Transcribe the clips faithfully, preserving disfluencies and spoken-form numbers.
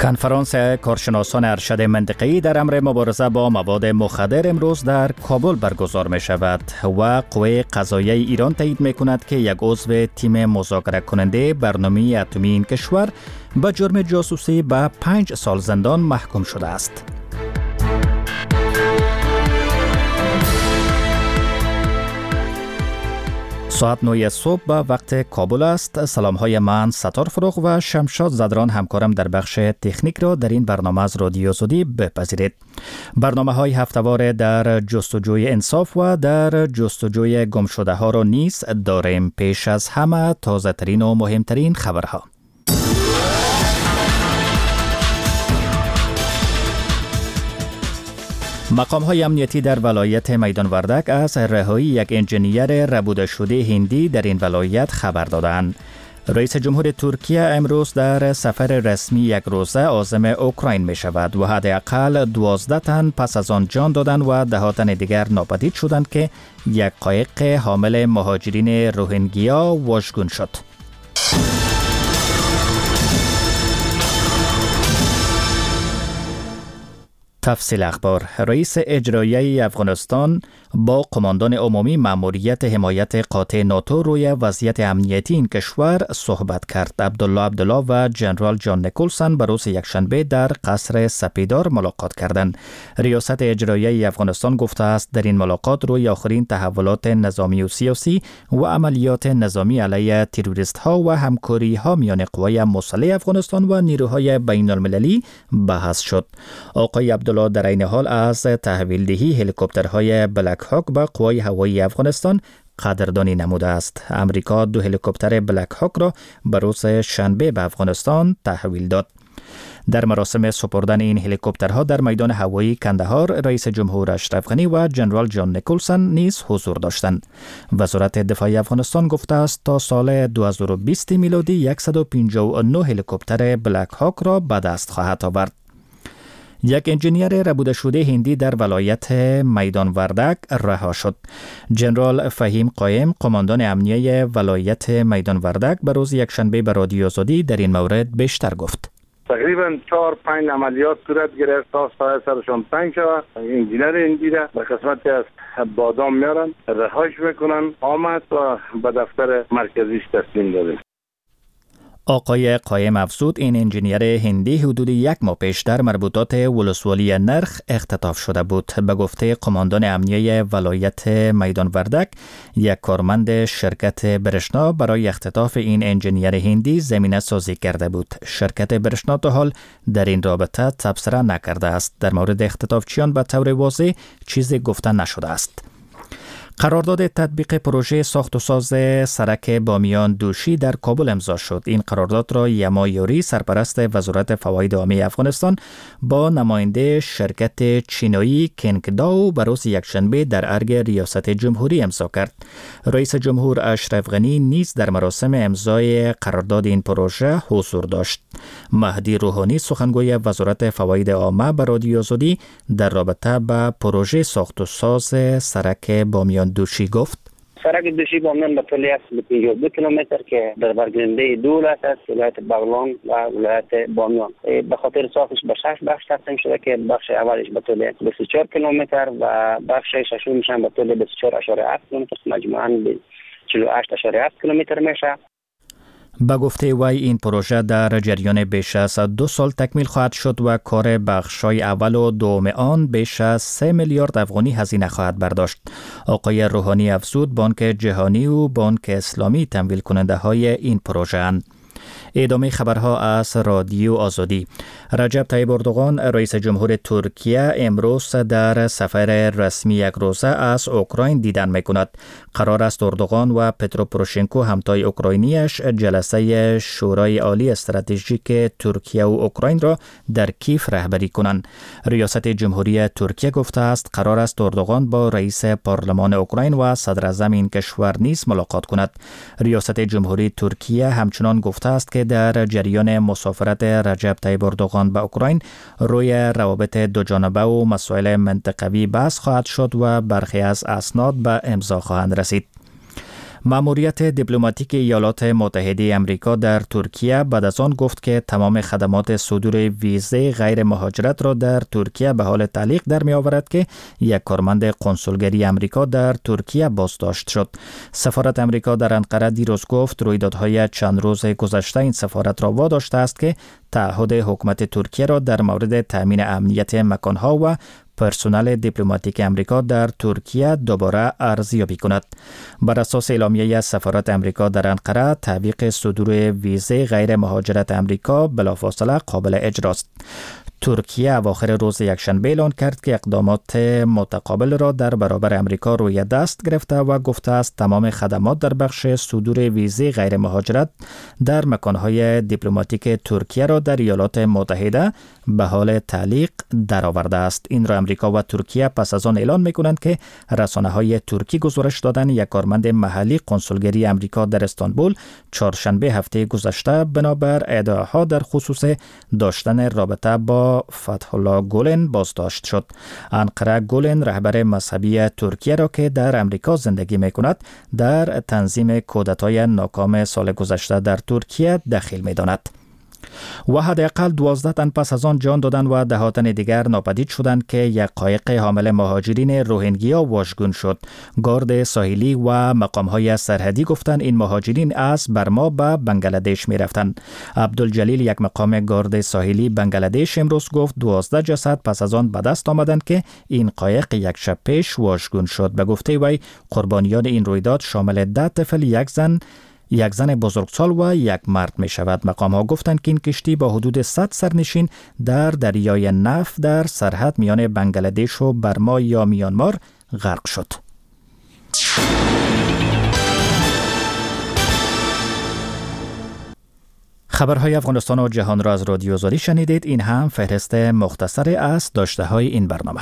کنفرانس کارشناسان ارشد منطقه‌ای در امر مبارزه با مواد مخدر امروز در کابل برگزار می شود و قوه قضاییه ایران تایید می کند که یک عضو تیم مذاکره کننده برنامه اتمی این کشور به جرم جاسوسی به پنج سال زندان محکوم شده است. ساعت نه صبح به وقت کابل است. سلام های من ستار فروغ و شمشاد زدران همکارم در بخش تکنیک را در این برنامه از رادیو آزادی بپذیرید. برنامه های هفته‌وار در جستجوی انصاف و در جستجوی گمشده ها را نیز داریم. پیش از همه تازه ترین و مهمترین خبرها. مقام‌های امنیتی در ولایت میدان وردک از رهایی یک انجینیر ربوده شده هندی در این ولایت خبر دادند. رئیس جمهور ترکیه امروز در سفر رسمی یک روزه عازم اوکراین می شود و حداقل دوازده تن پس از آن جان دادند و ده ها تن دیگر ناپدید شدند که یک قایق حامل مهاجرین روهینگیا واژگون شد. تفصیل اخبار. رئیس اجرایی افغانستان با قماندان عمومی مأموریت حمایت قاطع ناتو روی وضعیت امنیتی این کشور صحبت کرد. عبدالله عبدالله و جنرال جان نیکولسون به روز یکشنبه در قصر سپیدار ملاقات کردند. ریاست اجرایی افغانستان گفته است در این ملاقات روی آخرین تحولات نظامی و سیاسی و عملیات نظامی علیه تروریست ها و همکاری ها میان قوای مسلح افغانستان و نیروهای بین المللی بحث شد. آقای عبدالله در این حال از تحویل دهی هلیکوپترهای بلک هاک به قوای هوایی افغانستان قدردانی نموده است. امریکا دو هلیکوپتر بلک هاک را به روز شنبه به افغانستان تحویل داد. در مراسم سپردن این هلیکوپترها در میدان هوایی کندهار رئیس جمهور اشرف غنی و جنرال جان نیکولسون نیز حضور داشتند. وزارت دفاع افغانستان گفته است تا سال دو هزار و بیست میلادی صد و پنجاه و نه هلیکوپتر بلک هاک را به دست خواهد آورد. یک انجینیر ربوده شده هندی در ولایت میدان وردک رها شد. جنرال فهیم قایم قماندان امنیه ولایت میدان وردک به روز یکشنبه به رادیو آزادی در این مورد بیشتر گفت. تقریبا چهار پنج عملیات صورت گرفت تا سایه سرشان تنگ شود. انجینیر هندی را به قسمتی از بادام میارن رهاش میکنن. آمد و به دفتر مرکزیش تسلیم داده. آقای قایم افزود این انجینیر هندی حدود یک ماه پیش در مربوطات ولسوالی نرخ اختطاف شده بود. به گفته قماندان امنیه ولایت میدان وردک، یک کارمند شرکت برشنا برای اختطاف این انجینیر هندی زمینه سازی کرده بود. شرکت برشنا تا حال در این رابطه تبصره نکرده است. در مورد اختطافچیان به طور واضح چیزی گفته نشده است. قرارداد تطبیق پروژه ساخت و ساز سرک بامیان دوشی در کابل امضا شد. این قرارداد را یما یوری سرپرست وزارت فواید عامه افغانستان با نماینده شرکت چینایی کنگداو به روز یکشنبه در ارگ ریاست جمهوری امضا کرد. رئیس جمهور اشرف غنی نیز در مراسم امضای قرارداد این پروژه حضور داشت. مهدی روحانی سخنگوی وزارت فواید عامه به رادیو آزادی در رابطه با پروژه ساخت و ساز سرک بامیان دوشی گفت. سرک دوشی بامیان به طول پنجاه و دو کیلومتر که در برگزیده دو ولایت است، ولایت بغلان و ولایت بامیان. به خاطر ساختش به شش بخش تقسیم شده که بخش اولش به طول بیست و چهار کیلومتر و بخش ششمش هم به طول بیست و چهار ممیز هفت کیلومتر، مجموعاً چهل و هشت ممیز هفت کیلومتر میشه. به گفته وی این پروژه در جریان بیش از دو سال تکمیل خواهد شد و کار بخشای اول و دوم آن بیش از سه میلیارد افغانی هزینه خواهد برداشت. آقای روحانی افزود بانک جهانی و بانک اسلامی تمویل کننده های این پروژه اند. ادامه خبرها از رادیو آزادی. رجب طیب اردوغان رئیس جمهور ترکیه امروز در سفر رسمی یک روزه از اوکراین دیدن میکند. قرار است اردوغان و پترو پروشنکو همتای اوکراینیش جلسه شورای عالی استراتژیک ترکیه و اوکراین را در کیف رهبری کنند. ریاست جمهوری ترکیه گفته است قرار است اردوغان با رئیس پارلمان اوکراین و صدر اعظم این کشور نیز ملاقات کند. ریاست جمهوری ترکیه همچنان گفته است که در جریان مسافرت رجب طیب اردوغان به اوکراین روی روابط دو جانبه و مسائل منطقوی بحث خواهد شد و برخی از اسناد به امضا خواهند رسید. ماموریت دیپلماتیک ایالات متحده آمریکا در ترکیه بعد از آن گفت که تمام خدمات صدور ویزه غیر مهاجرت را در ترکیه به حال تعلیق در می آورد که یک کارمند قنسولگری آمریکا در ترکیه بازداشت شد. سفارت آمریکا در انقره دیروز گفت رویدادهای چند روز گذشته این سفارت را واداشته است که تعهد حکومت ترکیه را در مورد تامین امنیت مکانها و پرسنل دیپلماتیک آمریکا در ترکیه دوباره ارزیابی کند. بر اساس اعلامیه سفارت آمریکا در انقره، تعویق صدور ویزه غیر مهاجرت آمریکا بلافاصله قابل اجراست. ترکیه اواخر روز یکشنبه اعلان کرد که اقدامات متقابل را در برابر آمریکا روی دست گرفته و گفته است تمام خدمات در بخش صدور ویزه غیر مهاجرت در مکانهای دیپلماتیک ترکیه را در ایالات متحده به حال تعلیق درآورده است. این را آمریکا و ترکیه پس از آن اعلان می‌کنند که رسانه‌های ترکی گزارش دادند یک کارمند محلی قنسولگری آمریکا در استانبول چهارشنبه هفته گذشته بنابر ادعاها در خصوص داشتن رابطه با فتح الله گولن بازداشت شد. انقره گولن رهبر مذهبی ترکیه را که در آمریکا زندگی می‌کند در تنظیم کودتای ناکام سال گذشته در ترکیه دخیل می‌داند. و حداقل دوازده تن پس از آن جان دادند و ده تن دیگر ناپدید شدند که یک قایق حامل مهاجرین روهینگیا واژگون شد. گارد ساحلی و مقام‌های سرحدی گفتند این مهاجرین از برما به بنگلادش می‌رفتند. عبدالجلیل، یک مقام گارد ساحلی بنگلادش، امروز گفت دوازده جسد پس از آن به دست آمدند که این قایق یک شب پیش واژگون شد. به گفته وی قربانیان این رویداد شامل ده طفل، یک زن یک زن بزرگسال و یک مرد می شود. مقام ها گفتند که این کشتی با حدود صد سرنشین در دریای نف در سرحد میان بنگلادش و برما یا میانمار غرق شد. خبرهای افغانستان و جهان را از رادیو آزادی شنیدید. این هم فهرست مختصر از داشته های این برنامه.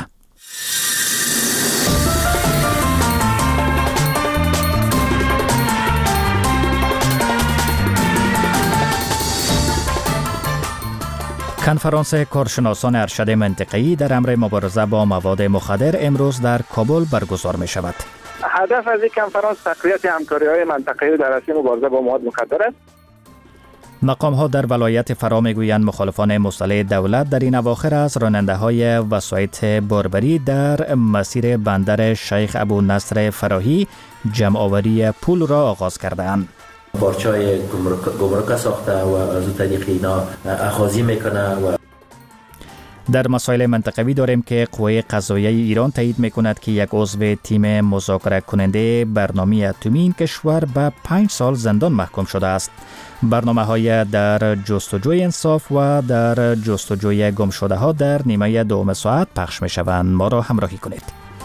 کنفرانس کارشناسان ارشد منطقه‌ای در امر مبارزه با مواد مخدر امروز در کابل برگزار می شود. هدف از این کنفرانس تقویت همکاری‌های منطقه‌ای در عرصه مبارزه با مواد مخدر است. مقام ها در ولایت فرا میگویند مخالفان مسلح دولت در این اواخر از راننده‌های وسایط باربری در مسیر بندر شیخ ابو نصر فراهی جمع‌آوری پول را آغاز کردند. بارچای گمرک ساخته و از طریق اینا اخاذی میکنه. و در مسائل منطقوی داریم که قوه قضاییه ایران تایید میکند که یک عضو تیم مذاکره کننده برنامه اتمی این کشور به پنج سال زندان محکوم شده است. برنامه های در جستجوی انصاف و در جستجوی گم شده ها در نیمه دوم ساعت پخش می شوند. ما را همراهی کنید.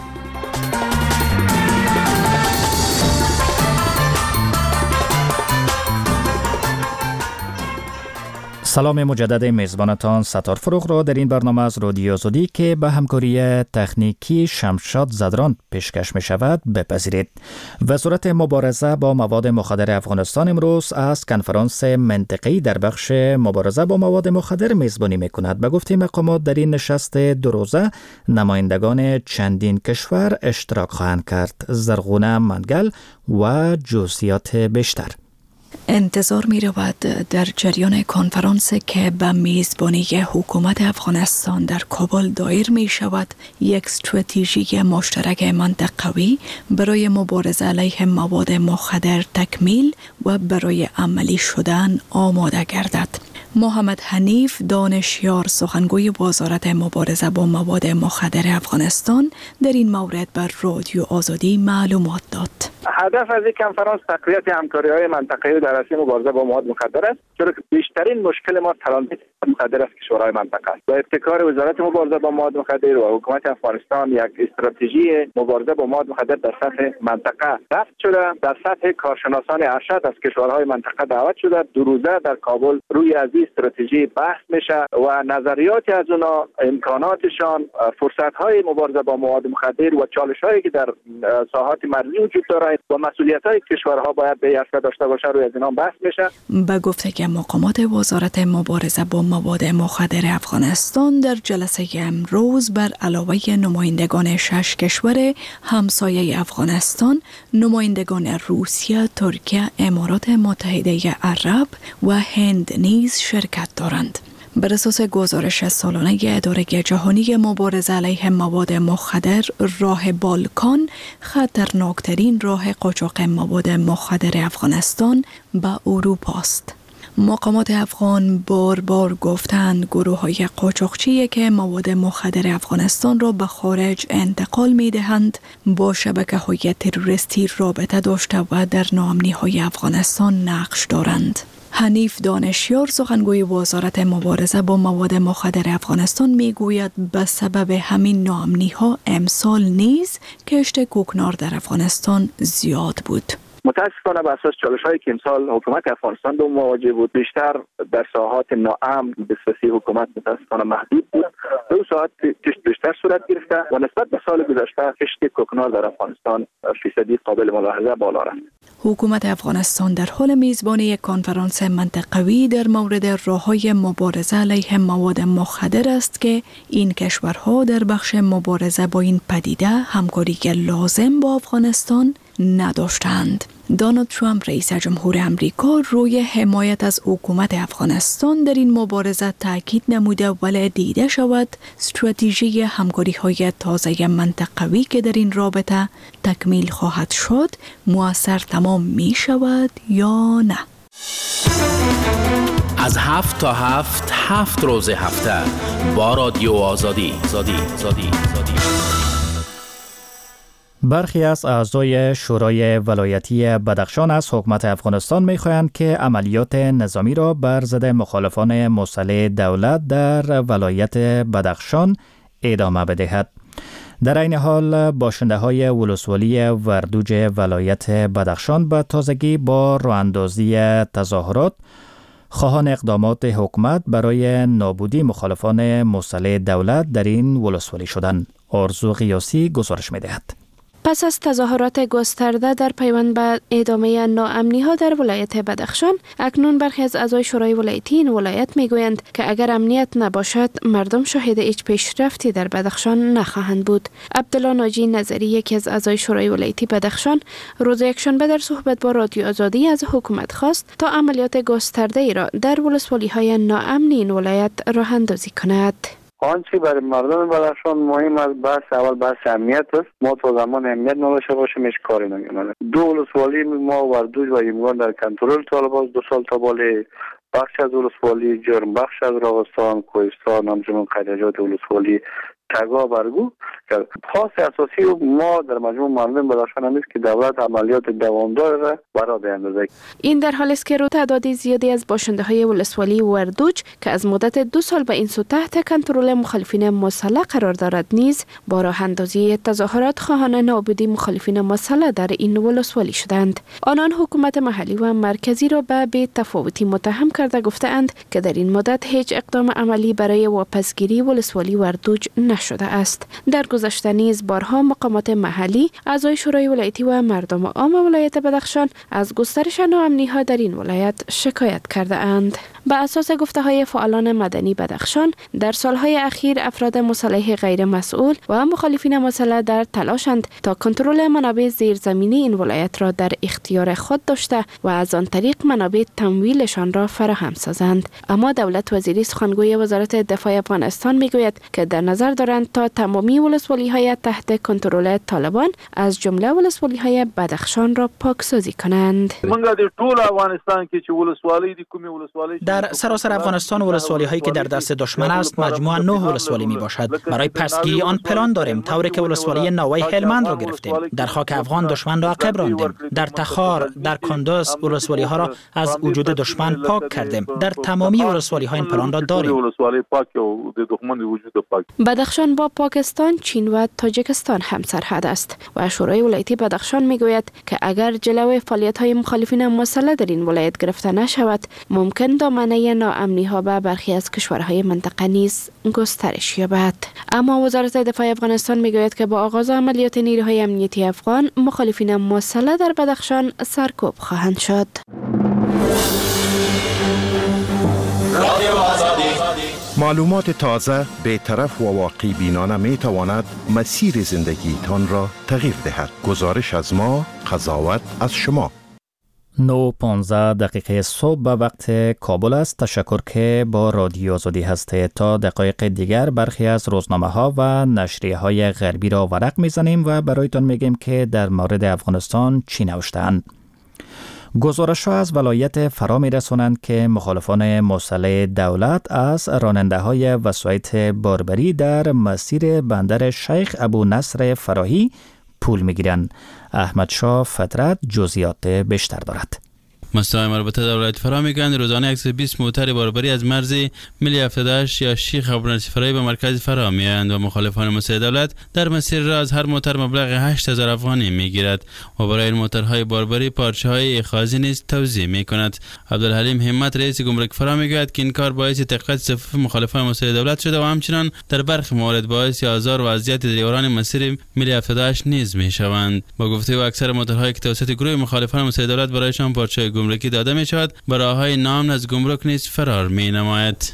سلام مجدد میزبانتان ستار فروغ را در این برنامه از رادیو آزادی که به همکاری تکنیکی شمشاد زدران پیشکش می شود بپذیرید. وزارت مبارزه با مواد مخدر افغانستان امروز از کنفرانس منطقه‌ای در بخش مبارزه با مواد مخدر میزبانی می کند. به گفته مقامات در این نشست دو روزه نمایندگان چندین کشور اشتراک خواهند کرد. زرغونه منگل و جزئیات بیشتر. انتظار می رود در جریان کنفرانس که به میزبانی حکومت افغانستان در کابل دایر می شود یک استراتژی مشترک منطقوی برای مبارزه علیه مواد مخدر تکمیل و برای عملی شدن آماده گردد. محمد حنیف دانشیار سخنگوی وزارت مبارزه با مواد مخدر افغانستان در این مورد بر رادیو آزادی معلومات داد. هدف از این کنفرانس تقویت همکاری‌های منطقه‌ای در عرصه مبارزه با مواد مخدر است، چرا که بیشترین مشکل ما ترانزیت مخدر است کشورهای منطقه است. با ابتکار وزارت مبارزه با مواد مخدر و حکومت افغانستان یک استراتژی مبارزه با مواد مخدر در سطح منطقه رفت شده. در سطح کارشناسان ارشد از کشورهای منطقه دعوت شده. دو روزه در کابل روی از این استراتژی بحث میشه و نظریات از اونا، امکاناتشان، فرصت‌های مبارزه با مواد مخدر و چالش‌هایی که در ساحات مرزی وجود داره جرایم و مسئولیت‌های کشورها باید به یقه داشته باشه روی از اینا بحث بشه. به گفته که مقامات وزارت مبارزه با مواد مخدر افغانستان در جلسه امروز بر علاوه نمایندگان شش کشور همسایه افغانستان، نمایندگان روسیه، ترکیه، امارات متحده عرب و هند نیز شرکت دارند. بر اساس گزارش سالانه اداره جهانی مبارزه علیه مواد مخدر، راه بالکان خطرناکترین راه قاچاق مواد مخدر افغانستان به اروپا است. مقامات افغان بار بار گفتند گروه های قاچاقچی که مواد مخدر افغانستان را به خارج انتقال می دهند با شبکه های تروریستی رابطه داشته و در ناامنی های افغانستان نقش دارند. حنیف دانشیار سخنگوی وزارت مبارزه با مواد مخدر افغانستان می گوید به سبب همین ناامنی ها امسال نیز کشت کوکنار در افغانستان زیاد بود. متاسفانه به اساس چالش‌هایی که امسال حکومت افغانستان با مواجه بود، بیشتر در ساحات ناامن دسترسی حکومت متاسفانه محدود بود. دو ساعت کشت بیشتر صورت گرفته و نسبت به سال گذشته کشت کوکنار در افغانستان فیصدی قابل ملاحظه بالا رفت. حکومت افغانستان در حال میزبانی یک کنفرانس منطقوی در مورد راه‌های مبارزه علیه مواد مخدر است که این کشورها در بخش مبارزه با این پدیده همکاری لازم با افغانستان نداشتند. دونالد ترامپ رئیس جمهور امریکا روی حمایت از حکومت افغانستان در این مبارزه تاکید نموده ولی دیده شود استراتژی همکاری‌های تازه منطقوی که در این رابطه تکمیل خواهد شد مؤثر تمام می شود یا نه. از هفت تا هفت هفت روز هفته با رادیو آزادی زادی زادی زادی. برخی از اعضای شورای ولایتی بدخشان از حکومت افغانستان می‌خواهند که عملیات نظامی را بر ضد مخالفان مسلح دولت در ولایت بدخشان ادامه بدهد. در این حال باشنده‌های ولسوالی وردوج ولایت بدخشان به تازگی با راه‌اندازی تظاهرات خواهان اقدامات حکومت برای نابودی مخالفان مسلح دولت در این ولسوالی شدند. آرزو قیاسی گزارش می‌دهد. پس از تظاهرات گسترده در پیوند به ادامه ناامنی‌ها در ولایت بدخشان، اکنون برخی از اعضای شورای ولایتی این ولایت میگویند که اگر امنیت نباشد مردم شاهد هیچ پیشرفتی در بدخشان نخواهند بود. عبدالله ناجی نظری، یکی از اعضای شورای ولایتی بدخشان، روز یکشنبه در صحبت با رادیو آزادی از حکومت خواست تا عملیات گسترده ای را در ولسوالی‌های ناامن این ولایت راه اندازی کند. آنچه برای مردم بدخشان مهم است بحث اول بحث امنیت است. ما تا زمان امنیت نداشته باشیم هیچ کاری نمی‌کنیم. دو ولسوالی ما وردوج و یمگان در کنترل طالبان دو سال تا بالا، بخش از ولسوالی جرم، بخش از راغستان، کوهستان، همچنین قریجات ولسوالی تگا برگو. خاص اساسی ما در مجموع مردم بدخشان است که دولت عملیات دوامدار را برای بیاندازد. این در حالی است که رو تعداد زیادی از باشنده‌های ولسوالی وردوج که از مدت دو سال به این سو تحت کنترل مخالفین مسلح قرار دارد نیز با راه اندازی تظاهرات خواهان نابودی مخالفین مسلح در این ولسوالی شدند. آنان حکومت محلی و مرکزی را به بی‌تفاوتی متهم کرده گفتند که در این مدت هیچ اقدام عملی برای واپسگیری ولسوالی وردوج نشده است. در گذشته نیز بارها مقامات محلی، اعضای شورای ولایتی و مردم عام ولایت بدخشان از گسترش ناامنی‌ها در این ولایت شکایت کرده اند. به اساس گفته‌های فعالان مدنی بدخشان، در سالهای اخیر افراد مسلح غیر مسئول و مخالفین مسلح در تلاشند تا کنترل منابع زیرزمینی این ولایت را در اختیار خود داشته و از آن طریق منابع تمویلشان را فراهم سازند. اما دولت وزیری سخنگوی وزارت دفاع افغانستان میگوید که در نظر دارند تا تمامی ولسوالی‌های تحت کنترل طالبان از جمله ولسوالی‌های بدخشان را پاکسازی کنند. در سراسر افغانستان ولسوالی هایی که در دست دشمن است مجموعاً نه ولسوالی می باشد. برای پسگیری آن پلان داریم، طوری که ولسوالی نوای هلمند را گرفتیم. در خاک افغان دشمن را عقب راندیم. در تخار، در کندوز ولسوالی ها را از وجود دشمن پاک کردیم. در تمامی ولسوالی ها این پلان را داریم. بدخشان با پاکستان، چین و تاجیکستان همسرحد است و شورای ولایتی بدخشان می گوید که اگر جلوی فعالیت های مخالفین مسلح در این ولایت گرفته نشود، ممکن دامن دامنه ناامنی ها به برخی از کشورهای منطقه نیز گسترش یابد. اما وزارت دفاع افغانستان میگوید که با آغاز عملیات نیروهای امنیتی افغان مخالفین مسلح در بدخشان سرکوب خواهند شد. معلومات تازه، بی‌طرف و واقعی بینانه می تواند مسیر زندگی تان را تغییر دهد. گزارش از ما، قضاوت از شما. نه و پانزده دقیقه صبح به وقت کابل است. تشکر که با رادیو آزادی هستید. تا دقایق دیگر برخی از روزنامه ها و نشریه های غربی را ورق میزنیم و برایتان میگیم که در مورد افغانستان چی نوشتند. گزارش ها از ولایت فرا می رسونند که مخالفان مسلح دولت از راننده های وسایط باربری در مسیر بندر شیخ ابو نصر فراهی پول می گیرند. احمد شاه فطرت جزئیات بیشتر دارد. مسائل مربوطه در ولایت فرا میگن روزانه صد و بیست موتر باربری از مرز ملی هفتاد و هشت یا شیخ ابو نصر فراهی به مرکز فرا میآیند و مخالفان مسلح دولت در مسیر را از هر موتر مبلغ هشت هزار افغانی میگیرد و برای این موترهای باربری پارچه های اخاذی نیز توزیع میکند. عبدالحلیم همت رئیس گمرک فرا میگوید که این کار باعث تقویت صفوف مخالفان مسلح دولت شده و همچنین در برخی موارد باعث آزار و اذیت دریوران مسیر ملی هفتاد و هشت نیز میشوند. با گفته او اکثر موترهایی که توسط گروه مخالفان مسلح دولت برایشان پارچه گمرکی داده می شود به راههای نام از گمرک نیز فرار می نماید.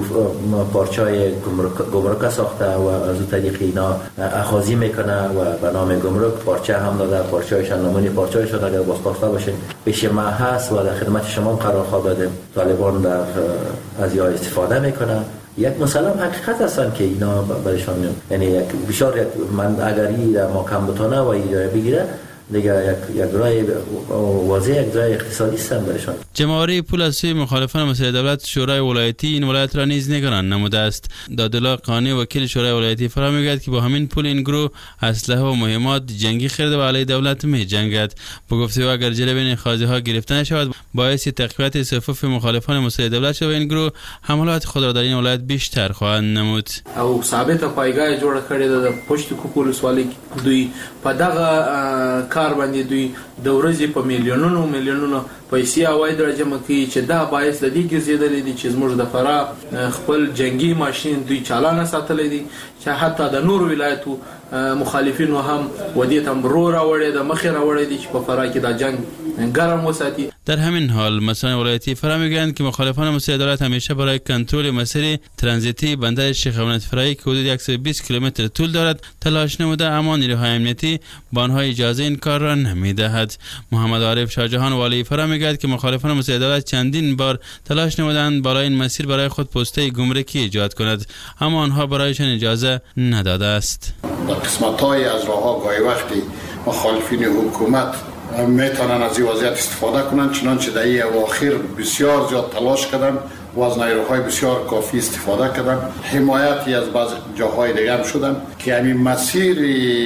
پارچای گمرک ساخته و از اون طریق اینا اخاذی میکنه و به نام گمرک پارچه هم داده. پارچه‌شان نمونه پارچه‌شان اگر بازخواسته باشین پیش ما هست و در خدمت شما قرار خواهد. طالبان در از یا استفاده میکنه. یک مسئله حقیقت هستن که اینا برایشان یعنی یک بسیار یک من اگری در مقام بتونه و ایجای بگیره دیگه یک یک راه واضح یک راه اقتصادی است برایشان. جمع‌آوری پول از سوی مخالفان مسلح دولت شورای ولایتی این ولایت را نیز نگران نموده است. دادالله قانی وکیل شورای ولایتی فرا میگوید که با همین پول این گروه اسلحه و مهمات جنگی خریده و علیه دولت می جنگد. با گفته او اگر جلوی این خاضی ها گرفته نشود باعث تقویت صفوف مخالفان مسلح دولت شود و این گروه حملات خود را در این ولایت بیشتر خواهند نمود. او ثابت پایگاه جوړ کړی د پښتو کوکول سوالي دوی په دغه کار باندې دوی د ورځې په میلیونونو میلیونونو پیسې اواید راجمع کوي چې دا باعث د دې ګرځېدلې دي چې زموږ د فرا خپل جنگي ماشين دوی چالانه ساتلې دي چې حتی د نور ولایتو مخالفینو هم ودیت هم رو راوړي د مخې راوړي دي چې په فرا کې دا جنگ گرم وساتي. در همین حال مسئولان ولایتی فرا میگویند که مخالفان مسلح دولت همیشه برای کنترل مسیر ترانزیتی بندر شیخ ابو نصر فراهی که حدود صد و بیست کیلومتر طول دارد تلاش نموده اما نیروهای امنیتی به آنها اجازه این کار را نمیدهد. محمد عارف شاهجهان والی فرا میگوید که مخالفان مسلح دولت چندین بار تلاش نمودند برای این مسیر برای خود پسته گمرکی ایجاد کند اما آنها برایشان اجازه نداده است. در قسمت‌های از راه‌ها گاهی وقتی مخالفین حکومت میتونن از این وضعیت استفاده کنند چنانچه در این اواخر بسیار زیاد تلاش کردن و از نیروهای بسیار کافی استفاده کردن. حمایتی از بعض جاهای دیگر هم شدن که همین مسیر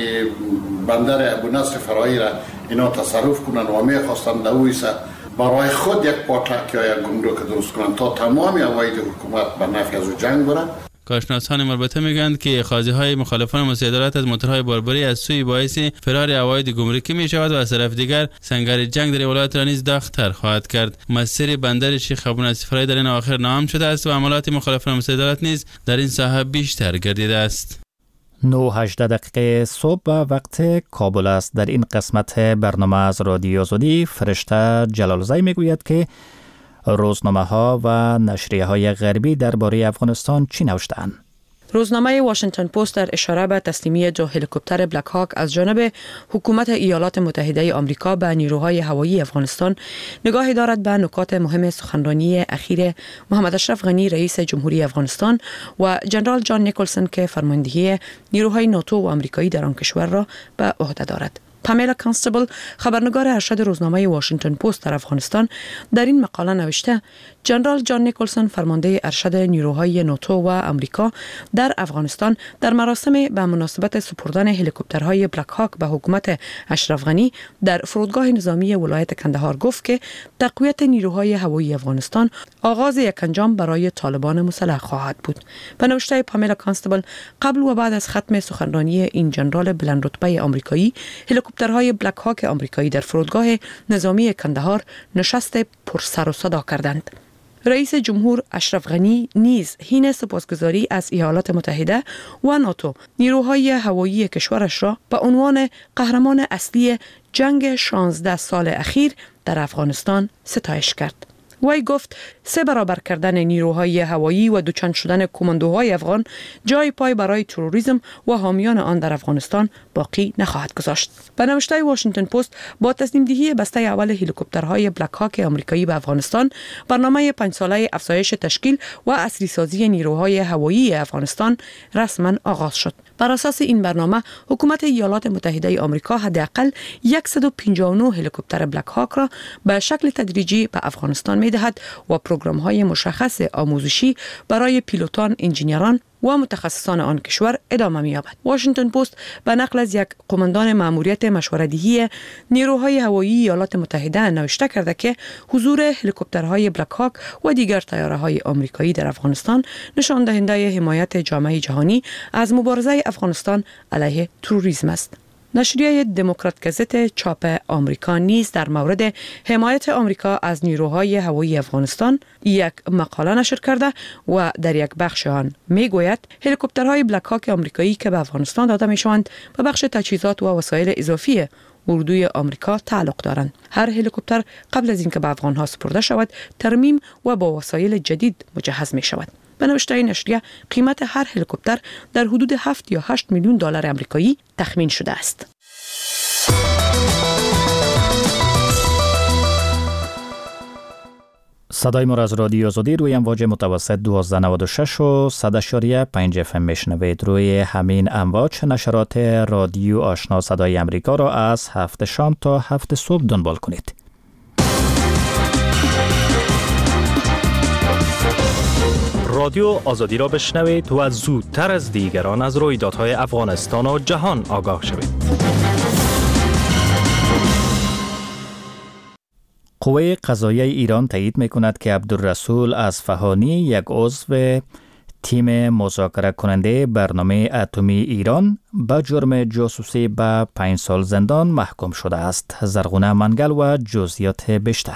بندر ابو نصر فراهی را اینا تصرف کنن و میخواستن در اویسه برای خود یک پاتک یا یک گمرک درست کنن تا تمام اواید حکومت بر نفع از جنگ برن. کارشناسان مربوطه میگویند که خاضی‌های مخالفان مسلح دولت از موترهای باربری از سوی باعث فرار عواید گمرکی می شود و از طرف دیگر سنگر جنگ در ولایت را نیز داغ‌تر خواهد کرد. مسیر بندر شیخ ابو نصر فراهی در این آخر نام شده است و عملیات مخالفان مسلح دولت نیز در این ساحه بیشتر گردیده است. نه و هجده دقیقه صبح وقت کابل است. در این قسمت برنامه از رادیو آزادی فرشته جلالزی میگوید که روزنامه ها و نشریه های غربی درباره افغانستان چی نوشتند؟ روزنامه واشنگتن پست در اشاره به تسلیمی دو هلیکوپتر بلک هاک از جانب حکومت ایالات متحده آمریکا به نیروهای هوایی افغانستان نگاهی دارد به نکات مهم سخنرانی اخیر محمد اشرف غنی رئیس جمهوری افغانستان و جنرال جان نیکلسون که فرماندهی نیروهای ناتو و آمریکایی در آن کشور را به عهده دارد. پامیلا کانستبل خبرنگار ارشد روزنامه واشنگتن پست در افغانستان در این مقاله نوشته جنرال جان نیکلسون فرمانده ارشد نیروهای ناتو و آمریکا در افغانستان در مراسم به مناسبت سپردن هلیکوپترهای بلک هاک به حکومت اشرف غنی در فرودگاه نظامی ولایت کندهار گفت که تقویت نیروهای هوایی افغانستان آغاز یک انجام برای طالبان مسلح خواهد بود. به نوشته پامیلا کانستبل قبل و بعد از ختم سخنرانی این جنرال بلند رتبه آمریکایی هلیکوپترهای بلک هاک آمریکایی در فرودگاه نظامی کندهار نشست پر سر و صدا کردند. رئیس جمهور اشرف غنی نیز حین سپاسگزاری از ایالات متحده و ناتو نیروهای هوایی کشورش را به عنوان قهرمان اصلی جنگ شانزده سال اخیر در افغانستان ستایش کرد. وی گفت سه برابر کردن نیروهای هوایی و دوچند شدن کماندوهای افغان جای پای برای تروریسم و حامیان آن در افغانستان باقی نخواهد گذاشت. به نوشته واشنگتن پست، با تصمیم دهی بسته اول هلیکوپترهای بلک هاک آمریکایی به افغانستان، برنامه پنج ساله افزایش تشکیل و عصری سازی نیروهای هوایی افغانستان رسما آغاز شد. بر اساس این برنامه، حکومت ایالات متحده آمریکا حداقل صد و پنجاه و نه هلیکوپتر بلک هاک را به شکل تدریجی به افغانستان می‌دهد و پروگرام‌های مشخص آموزشی برای پیلوتان، انجینیران و متخصصان آن کشور ادامه می‌یابد. واشنگتن پست به نقل از یک قماندان مأموریت مشوره‌دهی نیروهای هوایی ایالات متحده نوشته کرده که حضور هلیکوپترهای بلک هاک و دیگر طیاره‌های آمریکایی در افغانستان نشان دهنده حمایت جامعه جهانی از مبارزه افغانستان علیه تروریسم است. نشریه دموکرات گزت چاپ آمریکا نیز در مورد حمایت آمریکا از نیروهای هوایی افغانستان یک مقاله نشر کرده و در یک بخش آن میگوید هلیکوپترهای بلک هاک آمریکایی که به افغانستان داده میشوند به بخش تجهیزات و وسایل اضافی اردوی آمریکا تعلق دارند. هر هلیکوپتر قبل از اینکه به افغانها سپرده شود ترمیم و با وسایل جدید مجهز می شود. به نوشته نشریه، قیمت هر هلیکوپتر در حدود هفت یا هشت میلیون دلار آمریکایی تخمین شده است. صدای ما را از رادیو آزادی روی امواج متوسط دوازده نود و شش و صد و پنج اف ام میشنوید. روی همین امواج نشرات رادیو آشنا صدای امریکا را از هفت شام تا هفت صبح دنبال کنید. رادیو آزادی را بشنوید و زودتر از دیگران از رویدادهای افغانستان و جهان آگاه شوید. قوه قضاییه ایران تایید می‌کند که عبدالرسول اصفهانی، یک عضو تیم مذاکره کننده برنامه اتمی ایران، به جرم جاسوسی به پنج سال زندان محکوم شده است. زرغونه منگل و جزئیات بیشتر.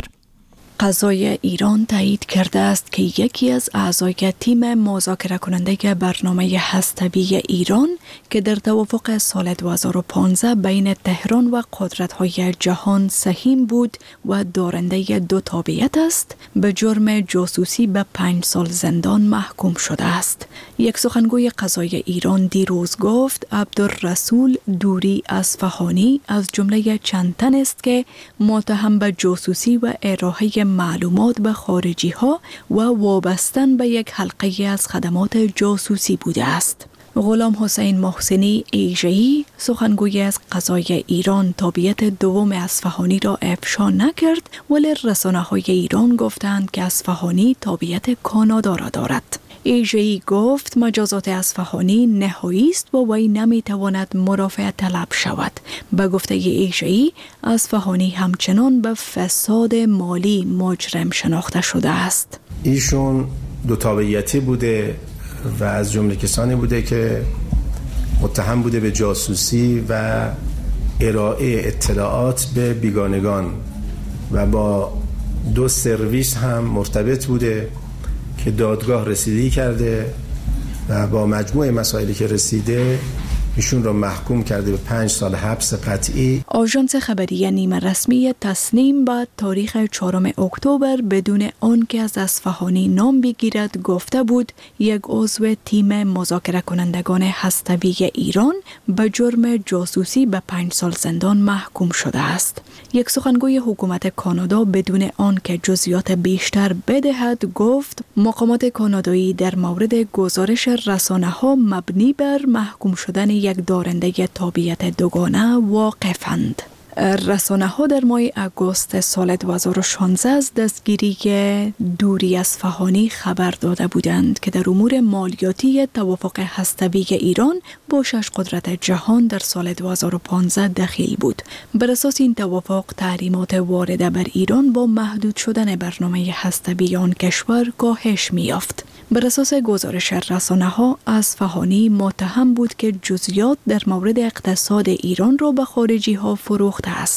قضای ایران تایید کرده است که یکی از اعضای تیم مذاکره کننده برنامه هسته‌ای ایران که در توافق سال دو هزار و پانزده بین تهران و قدرت‌های جهان سهیم بود و دارنده دو تابعیت است، به جرم جاسوسی به پنج سال زندان محکوم شده است. یک سخنگوی قضای ایران دیروز گفت عبدالرسول دوری اصفهانی از جمله چند تن است که متهم به جاسوسی و ارائه معلومات به خارجی ها و وابستن به یک حلقه از خدمات جاسوسی بوده است. غلام حسین محسنی ایژه‌ای، سخنگوی از قضای ایران، تابعیت دوم اصفهانی را افشا نکرد، ولی رسانه‌های ایران گفتند که اصفهانی تابعیت کانادا را دارد. ایژه‌ای گفت مجازات اصفهانی نهایی است و وی نمیتواند مرافعه طلب شود. به گفته ایژه‌ای، اصفهانی همچنان به فساد مالی مجرم شناخته شده است. ایشون دو تابعیتی بوده و از جمله کسانی بوده که متهم بوده به جاسوسی و ارائه اطلاعات به بیگانگان و با دو سرویس هم مرتبط بوده که دادگاه رسیدگی کرده و با مجموع مسائلی که رسیده ایشون را محکوم کرده به پنج سال حبس قطعی. آژانس خبری نیمه رسمی تسنیم با تاریخ چهارم اکتبر بدون آنکه از اصفهانی نام بگیرد گفته بود یک عضو تیم مذاکره کنندگان هسته‌ای ایران به جرم جاسوسی به پنج سال زندان محکوم شده است. یک سخنگوی حکومت کانادا بدون آنکه جزئیات بیشتر بدهد گفت مقامات کانادایی در مورد گزارش رسانه‌ها مبنی بر محکوم شدن یک دارنده تابعیت دوگانه واقفند. رسانه ها در ماه اگوست سال دو هزار و شانزده از دستگیری دوری اصفهانی خبر داده بودند که در امور مالیاتی توافق هسته‌ای ایران با شش قدرت جهان در سال دو هزار و پانزده دخیل بود. بر اساس این توافق تحریمات وارده بر ایران با محدود شدن برنامه هسته‌ای آن کشور کاهش می‌یافت. بر اساس گزارش رسانه‌ها، اصفهانی متهم بود که جزئیات در مورد اقتصاد ایران را به خارجی‌ها فروخته است.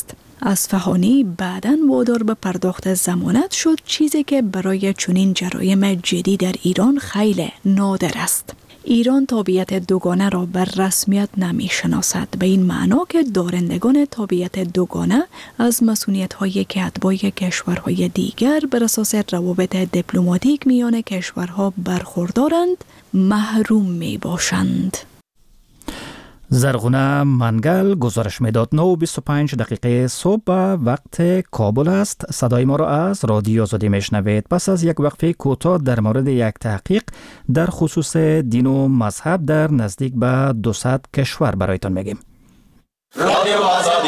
اصفهانی بعداً وادار به پرداخت ضمانت شد، چیزی که برای چنین جرایم جدی در ایران خیلی نادر است. ایران تابعیت دوگانه را بر رسمیت نمی شناسد، به این معنا که دارندگان تابعیت دوگانه از مسئولیت‌های که اتباع کشورهای دیگر بر اساس روابط دیپلماتیک میان کشورها برخوردارند محروم می باشند. زرغونه منگل گزارش میداد. نه و بیست و پنج دقیقه صبح وقت کابل است. صدای ما را از رادیو آزادی میشنوید. پس از یک وقفه کوتاه در مورد یک تحقیق در خصوص دین و مذهب در نزدیک به دویست کشور برایتان میگیم. رادیو آزادی.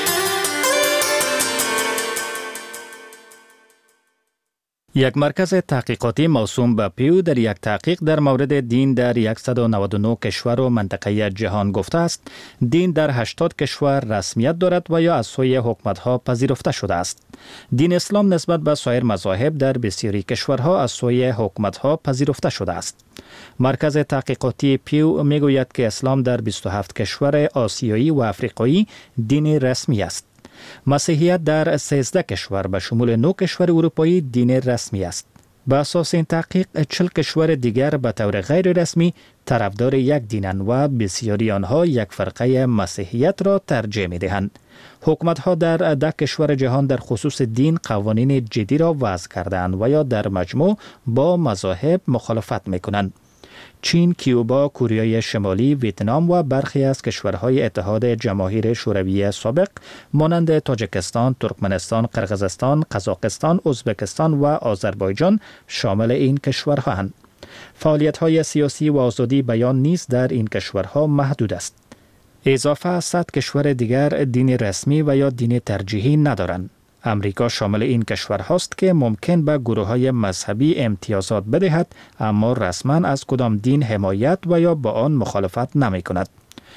یک مرکز تحقیقاتی موسوم به پیو در یک تحقیق در مورد دین در صد و نود و نه کشور و منطقه جهان گفته است دین در هشتاد کشور رسمیت دارد و یا از سوی حکومت‌ها پذیرفته شده است. دین اسلام نسبت به سایر مذاهب در بسیاری کشورها از سوی حکومت‌ها پذیرفته شده است. مرکز تحقیقاتی پیو میگوید که اسلام در بیست و هفت کشور آسیایی و افریقایی دین رسمی است. مسیحیت در سیزده کشور به شمول نه کشور اروپایی دین رسمی است. به اساس این تحقیق چهل کشور دیگر به طور غیر رسمی طرفدار یک دینند و بسیاری آنها یک فرقه مسیحیت را ترجیح می دهند. حکومت‌ها در ده کشور جهان در خصوص دین قوانین جدی را وضع کردند و یا در مجموع با مذاهب مخالفت می کنند. چین، کیوبا، کره شمالی، ویتنام و برخی از کشورهای اتحاد جماهیر شوروی سابق مانند تاجیکستان، ترکمنستان، قرقیزستان، قزاقستان، ازبکستان و آذربایجان شامل این کشورهاند. فعالیت‌های سیاسی و آزادی بیان نیز در این کشورها محدود است. اضافه از صد کشور دیگر دین رسمی و یا دین ترجیحی ندارند. امریکا شامل این کشور هاست که ممکن به گروه‌های مذهبی امتیازات بدهد اما رسما از کدام دین حمایت و یا با آن مخالفت نمی کند.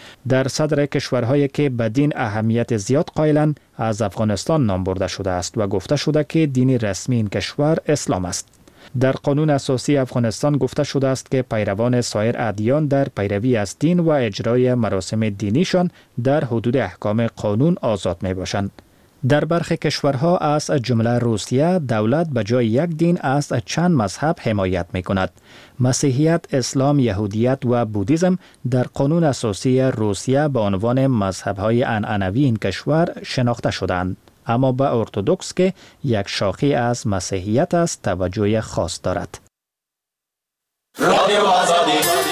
در صدر کشورهایی که به دین اهمیت زیاد قائلند از افغانستان نام برده شده است و گفته شده که دین رسمی این کشور اسلام است. در قانون اساسی افغانستان گفته شده است که پیروان سایر ادیان در پیروی از دین و اجرای مراسم دینیشان در حدود احکام قانون آزاد می باشند. در برخی کشورها از جمله روسیه دولت به جای یک دین از چند مذهب حمایت می کند. مسیحیت، اسلام، یهودیت و بودیزم در قانون اساسی روسیه به عنوان مذهب‌های عنعنوی این کشور شناخته شدند، اما به ارتدوکس که یک شاخه از مسیحیت است توجه خاص دارد. رادیو آزادی.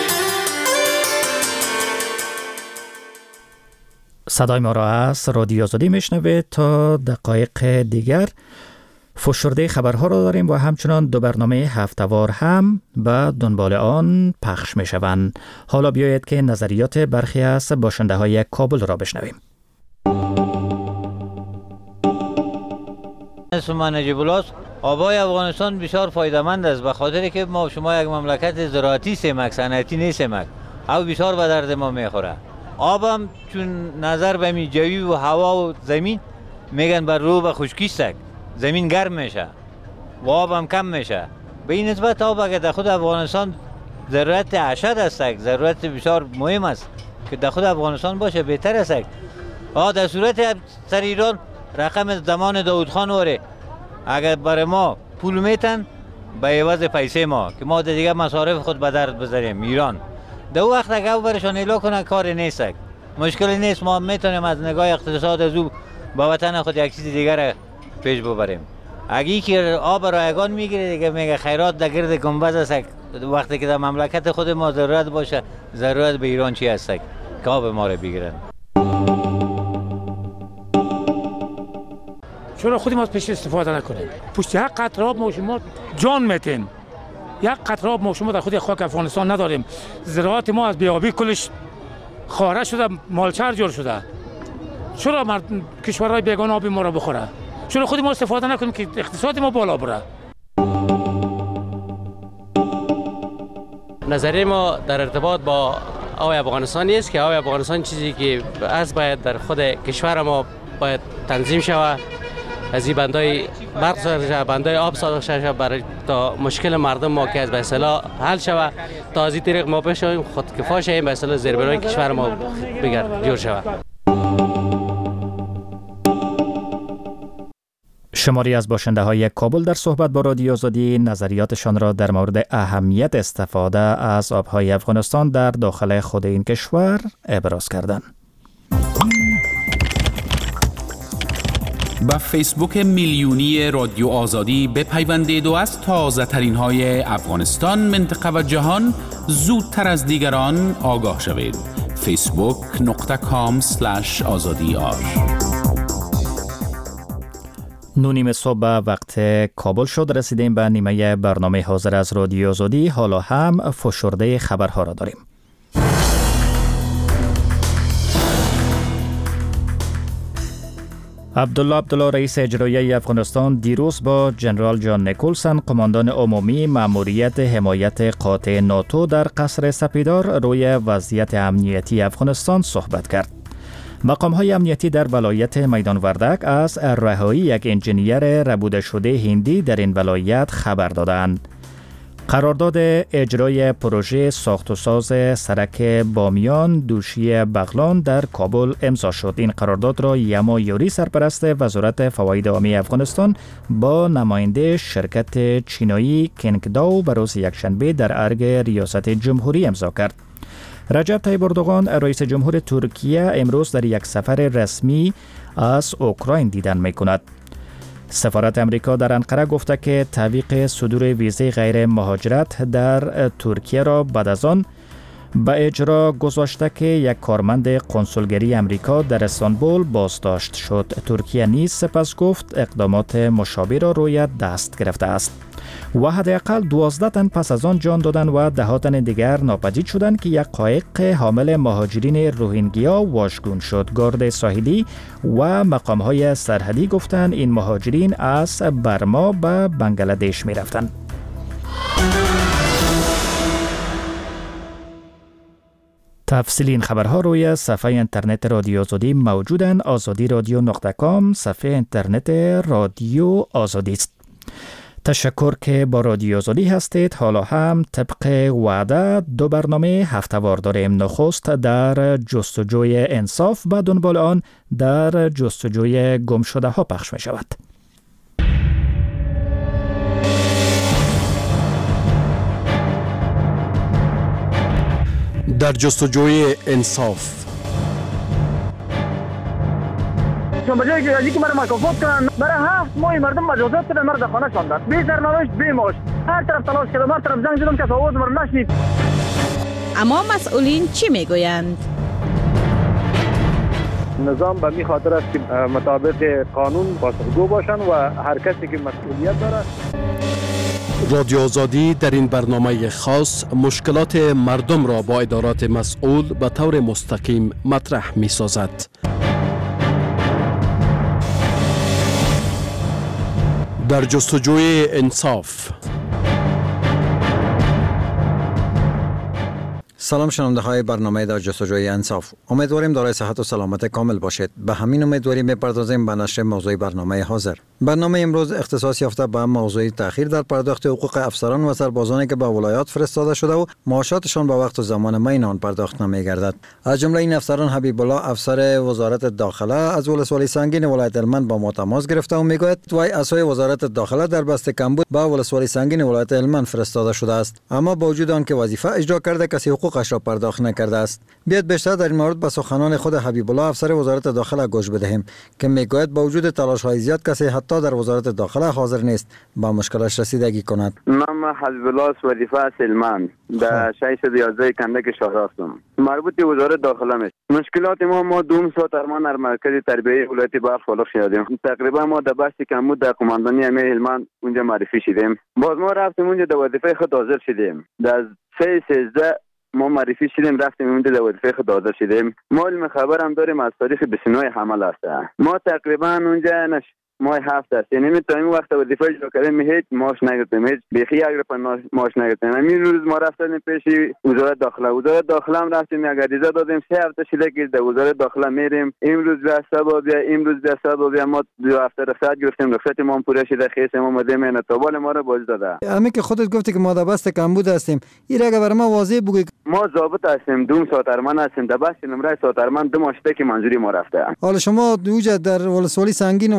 صدای ما را از رادیو آزادی میشنوید. تا دقایق دیگر فشرده خبرها را داریم و همچنان دو برنامه هفته‌وار هم به دنبال آن پخش می شوند. حالا بیایید که نظریات برخی از باشنده های کابل را بشنویم. اسم من نجیب الله است. آبای افغانستان بسیار فایده‌مند است به خاطر که ما شما یک مملکت زراعتی هستیم، صنعتی نیستیم، او بسیار به درد ما میخوره. آبم چون نظر به می جوی و هوا و زمین میگن بر رو به خشکی است، زمین گرم میشه و آبم کم میشه. به این نسبت آب اگر در خود افغانستان ضرورت اشد است، ضرورت بسیار مهم است که در خود افغانستان باشه بهتر است. آ در صورت سر ایران رقم زمان داود خان وره اگر برای ما پول میتن به عوض پیسه ما که ما دیگه مصارف خود به درد بذاریم ایران، در وقت اگر برشان اعلام کنن کار نیست، مشکل نیست، ما میتونیم از نگاه اقتصاد از او با وطن خود یک چیز دیگر پیش ببریم. اگه که آب رایگان میگیره دیگه میگه خیرات در گرد گنبد است، وقتی که در مملکت خود ما ضرورت باشه ضرورت به ایران چی هست که آب ما رو بگیرن. چرا خودی ما پیش استفاده نکنیم؟ پشت یک قطره آب ما شما جان میتیم. یک قطره آب ما شما در خود خاک افغانستان نداریم. زراعت ما از بیابی کلش خاره شده، مالچر جور شده. چرا مرد کشورهای بیگانه آب ما را بخوره؟ چرا خودی ما استفاده نکنیم که اقتصاد ما بالا بره؟ نظریه ما در ارتباط با آب افغانستان است که آب افغانستان چیزی که از باید در خود کشور ما باید تنظیم شود، از این بندای برق ساخته شود، بندای آب ساخته شود برای تا مشکل مردم ما که از به اصطلاح حل شود، تا از این طریق ما بشویم خودکفا شویم، به اصطلاح زیربنای کشور ما بگرد جور شود. شماری از باشنده های کابل در صحبت با رادیو آزادی نظریاتشان را در مورد اهمیت استفاده از آبهای افغانستان در داخل خود این کشور ابراز کردند. با فیسبوک میلیونی رادیو آزادی بپیوندید و از تازه ترین های افغانستان، منطقه و جهان زودتر از دیگران آگاه شوید. فیسبوک نقطه کام سلش آزادی آر. نونیم صبح وقت کابل شد، رسیدیم به نیمه برنامه حاضر از رادیو آزادی. حالا هم فشرده خبرها را داریم. عبدالله عبدالله رئیس اجرایی افغانستان دیروز با جنرال جان نیکولسن قماندان عمومی ماموریت حمایت قاطع ناتو در قصر سپیدار روی وضعیت امنیتی افغانستان صحبت کرد. مقام‌های امنیتی در ولایت میدان وردک از رهایی یک انجینیر ربوده شده هندی در این ولایت خبر دادند. قرارداد اجرای پروژه ساخت و ساز سرک بامیان دوشی بغلان در کابل امضا شد. این قرارداد را یما یوری سرپرست وزارت فواید عامه افغانستان با نماینده شرکت چینایی کنگداو به روز یکشنبه در ارگ ریاست جمهوری امضا کرد. رجب طیب اردوغان رئیس جمهور ترکیه امروز در یک سفر رسمی از اوکراین دیدن می‌کند. سفارت امریکا در انقره گفته که تعویق صدور ویزه غیر مهاجرت در ترکیه را بعد از آن به اجرا گذاشته که یک کارمند قنسولگری امریکا در استانبول بازداشت شد. ترکیه نیز سپس گفت اقدامات مشابه را روی دست گرفته است. و حداقل دوازده تن پس از آن جان دادند و ده تن دیگر ناپدید شدند که یک قایق حامل مهاجرین روهینگیا واژگون شد. گارد ساحلی و مقام‌های سرحدی گفتند این مهاجرین از برما به بنگلادش می‌رفتند. تفصیل این خبرها روی صفحه اینترنت رادیو آزادی موجودند. آزادی رادیو نقطه کام صفحه اینترنت رادیو آزادی است. تشکر که با رادیو آزادی هستید. حالا هم طبق وعده دو برنامه هفته‌وار داریم. نخست در جستجوی انصاف، به دنبال آن در جستجوی گمشده ها پخش می شود. در جستجوی انصاف. چون بجایی که ازی که مرا مکافات کنن، برای هفت ماه مردم مجازات کردن، مرا در خانه شاندن، بی سرنوشت بی معاش. هر طرف تلاش کردم، هر طرف زنگ زدم که آواز مرا نشنید. اما مسئولین چی میگویند؟ نظام به می خاطر است که مطابق قانون پاسخگو باشند و هر کسی که مسئولیت دارد. رادیو آزادی در این برنامه خاص مشکلات مردم را با ادارات مسئول به طور مستقیم مطرح می سازد. در جستجوی انصاف. سلام شنونده های برنامه در جستجوی انصاف. امیدواریم دارای صحت و سلامت کامل باشید. به همین امیدواری می‌پردازیم به نشر موضوع برنامه حاضر. برنامه امروز اختصاص یافته به موضوع تأخیر در پرداخت حقوق افسران و سربازانی که به ولایات فرستاده شده و معاشاتشان به وقت و زمان معین آن پرداخت نمی‌گردد. از جمله این افسران حبیب الله افسر وزارت داخله از ولسوالی سنگین ولایت هلمند با ما تماس گرفته و میگوید وی اسای وزارت داخله در بست کمبود به ولسوالی سنگین ولایت هلمند فرستاده شده است، اما با وجود آن که وظیفه اجرا کرده کسی حقوقش را پرداخت نکرده است. بیاید بیشتر در این مورد به سخنان خود حبیب الله افسر وزارت داخله گوش بدهیم که میگوید با وجود تلاش‌های زیاد کسی حتی در وزارت داخله حاضر نیست با مشکلش رسیدگی کند. من حبیب الله وظیفه از هلمند در ششصد و یازده کندک شهر هستم. مربوط به وزارت داخله است. مشکلات ما ما دوم ساعت ارمان در مرکز تربیتی ولایت بلخ فالخ شدیم. تقریبا ما در بست کمبود در قماندانی امیر هلمند اونجا معرفی شدیم. باز ما رفتیم اونجا در وظیفه خود حاضر شدیم. در سه سیزده ما معرفی شدیم رفتیم اونجا در وظیفه خود حاضر شدیم. ما علم خبرم داریم از تاریخ بیست و نه حمل است. ما تقریبا اونجا نش ماه هفت است، یعنی تا این وقت وظیفه اجرا کردیم هیچ معاش نگرفتیم، هیچ بیخی یک روپیه معاش نگرفتیم. همین روز ما رفتیم پیش وزارت داخله وزارت داخله هم رفتیم یک عریضه دادیم، سه هفته شده که در وزارت داخله میریم، امروز به سبب بیا امروز به سبب بیا ما دو هفته رخصت گرفتیم، رخصت ما پوره شده، خیس ما اومدیم این توبال ما رو باز داده. همین که خودت گفتی که ما در بست کمبود هستیم، این را اگر ما واضح بگی. ما ضابط هستیم، دوم ساترمن هستیم، در بست نمره ساترمن دو ماه شده که منظوری ما رفته. حالا شما دوجا در ولسوالی سنگین ولایت هلمند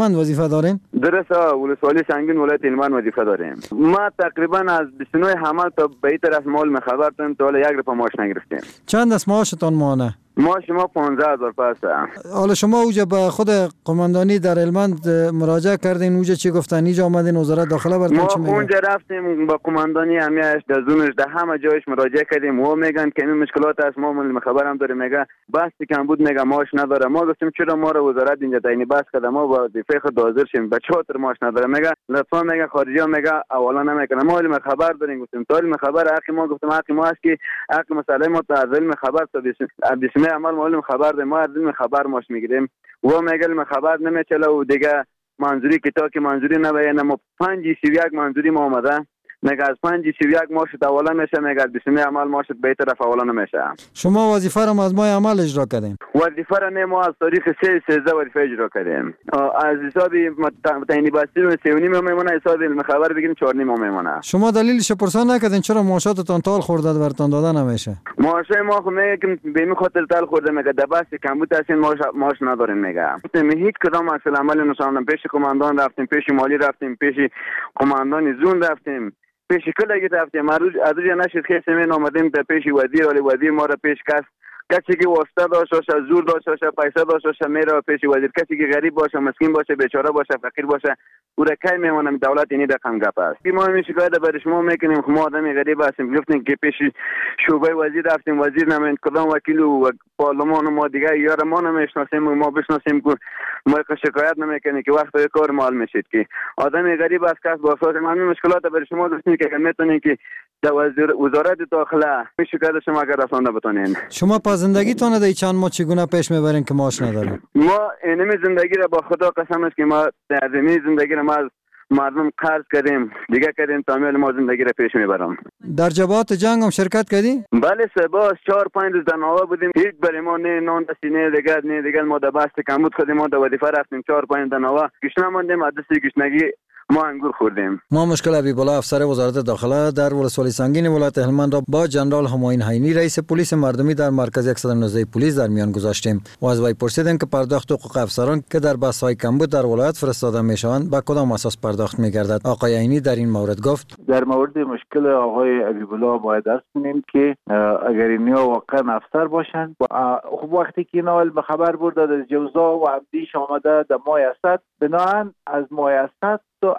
هلمند وظیفه دارین؟ درسته، ولسوالی سنگین ولایت هلمند وظیفه داریم. ما تقریبا از بیست و نه حمل تا به این طرف مال مخبر تیم تا حالا یک روپیه معاش نگرفتیم. چند است معاشتان ماهانه؟ ما شما پانزده هزار پسه. حالا شما اوجا به خود قماندانی در هلمند مراجعه کردین، اوجا چی گفتن؟ اینجا آمدین وزارت داخله براتون چی میگن؟ ما اونجا رفتیم با قماندانی همیش در زونش در همه جایش مراجعه کردیم، و میگن که این مشکلات است، ما مال خبر هم داریم. میگه بس کم بود، میگه معاش نداره. ما گفتیم چرا ما رو وزارت اینجا تعیین بس کرده، ما با دفاع خود حاضر شیم، بچه‌ها تر معاش نداره. میگه لطفا میگه خارجی ها میگه اولا نمیکنه، ما علم خبر داریم. گفتیم تا علم خبر حق ما، گفتم حق ما است که حق مسئله ما تا علم خبر تا بسم عمل معلم خبر ده، ما علم خبر ماش میگیریم و میگه علم خبر نمیچله و دیگه منظوری که تا که منظوری نباید. ما پنج سی و یک منظوری ما آمده، میگه از پنج سی و یک ماشت اولا میشه، میگه بسم عمل ماشت به طرف اولا نمیشه. شما وظیفه را از ماه عمل اجرا کردین؟ وظیفه را نه، ما از تاریخ سه سیزده وظیفه اجرا کردیم. از حسابی تعیین بستی رو سه و نیم میمونه، حساب علم خبر بگیریم چهار نیم میمونه. شما دلیلش پرسان نکردین چرا معاشاتتان تال خورده برتون داده نمیشه؟ معاشه ما خو میگه که به این خاطر تال خورده، میگه دبست کم بود هستین، معاش معاش ندارین. میگه هیچ کدام اصل عمل نشاندم، پیش قماندان رفتیم، پیش مالی رفتیم، پیش قماندان زون رفتیم، پیش کلگی رفتیم. از روز نشد که سمین آمدیم در پیش وزیر، ولی وزیر ما را پیش کس کسی که واسطه داشته باشه، زور داشته باشه، پیسه داشته باشه، میره پیش وزیر. کسی که غریب باشه، مسکین باشه، بیچاره باشه، فقیر باشه، او را کی میمونه؟ دولت اینی رقم گپ است. ما می شکایت برای شما میکنیم، ما آدم غریب هستیم. گفتیم که پیش شعبه وزیر رفتیم، وزیر نمین کدام وکیل و پارلمان ما دیگه یار ما نمیشناسیم، ما بشناسیم که ما شکایت نمیکنیم که وقت کار مال میشید که آدم غریب است. کس با اساس من مشکلات برای شما گفتیم که میتونین که در وزارت داخله می شکایت شما اگر رسانده بتونین. شما پس زندگیتون در چند ماه چگونه پیش میبرین که معاش ندارین؟ ما اینمی زندگی را با خدا قسم است که ما در زمین زندگی را ما از مردم قرض کردیم، دیگه کردیم تا ما زندگی را پیش میبرم. در جبهات جنگ هم شرکت کردی؟ بله سباس چهار پنج روز در ناوا بودیم، هیچ برای ما نه نان دستی نه دیگر نه دیگر ما در بست کمبود خودیم ما در وظیفه رفتیم، چهار پنج در ناوا گشنه ماندیم، از دست گشنگی ما انگور خوردیم. ما مشکل حبیب الله افسر وزارت داخله در ولسوالی سنگین ولایت هلمند را با جنرال همایون حینی رئیس پلیس مردمی در مرکز صد و نوزده پلیس در میان گذاشتیم و از وی پرسیدیم که پرداخت حقوق افسران که در بس‌های کمبود در ولایت فرستاده میشوند به کدام اساس پرداخت میگردد. آقای حینی در این مورد گفت در مورد مشکل آقای حبیب الله باید درس کنیم که اگر اینها واقعا افسر باشند، خب وقتی که اینا به خبر برده از جوزا و عبدیش آمده در ماه اسد، بناهن از ماه اسد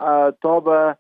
تا به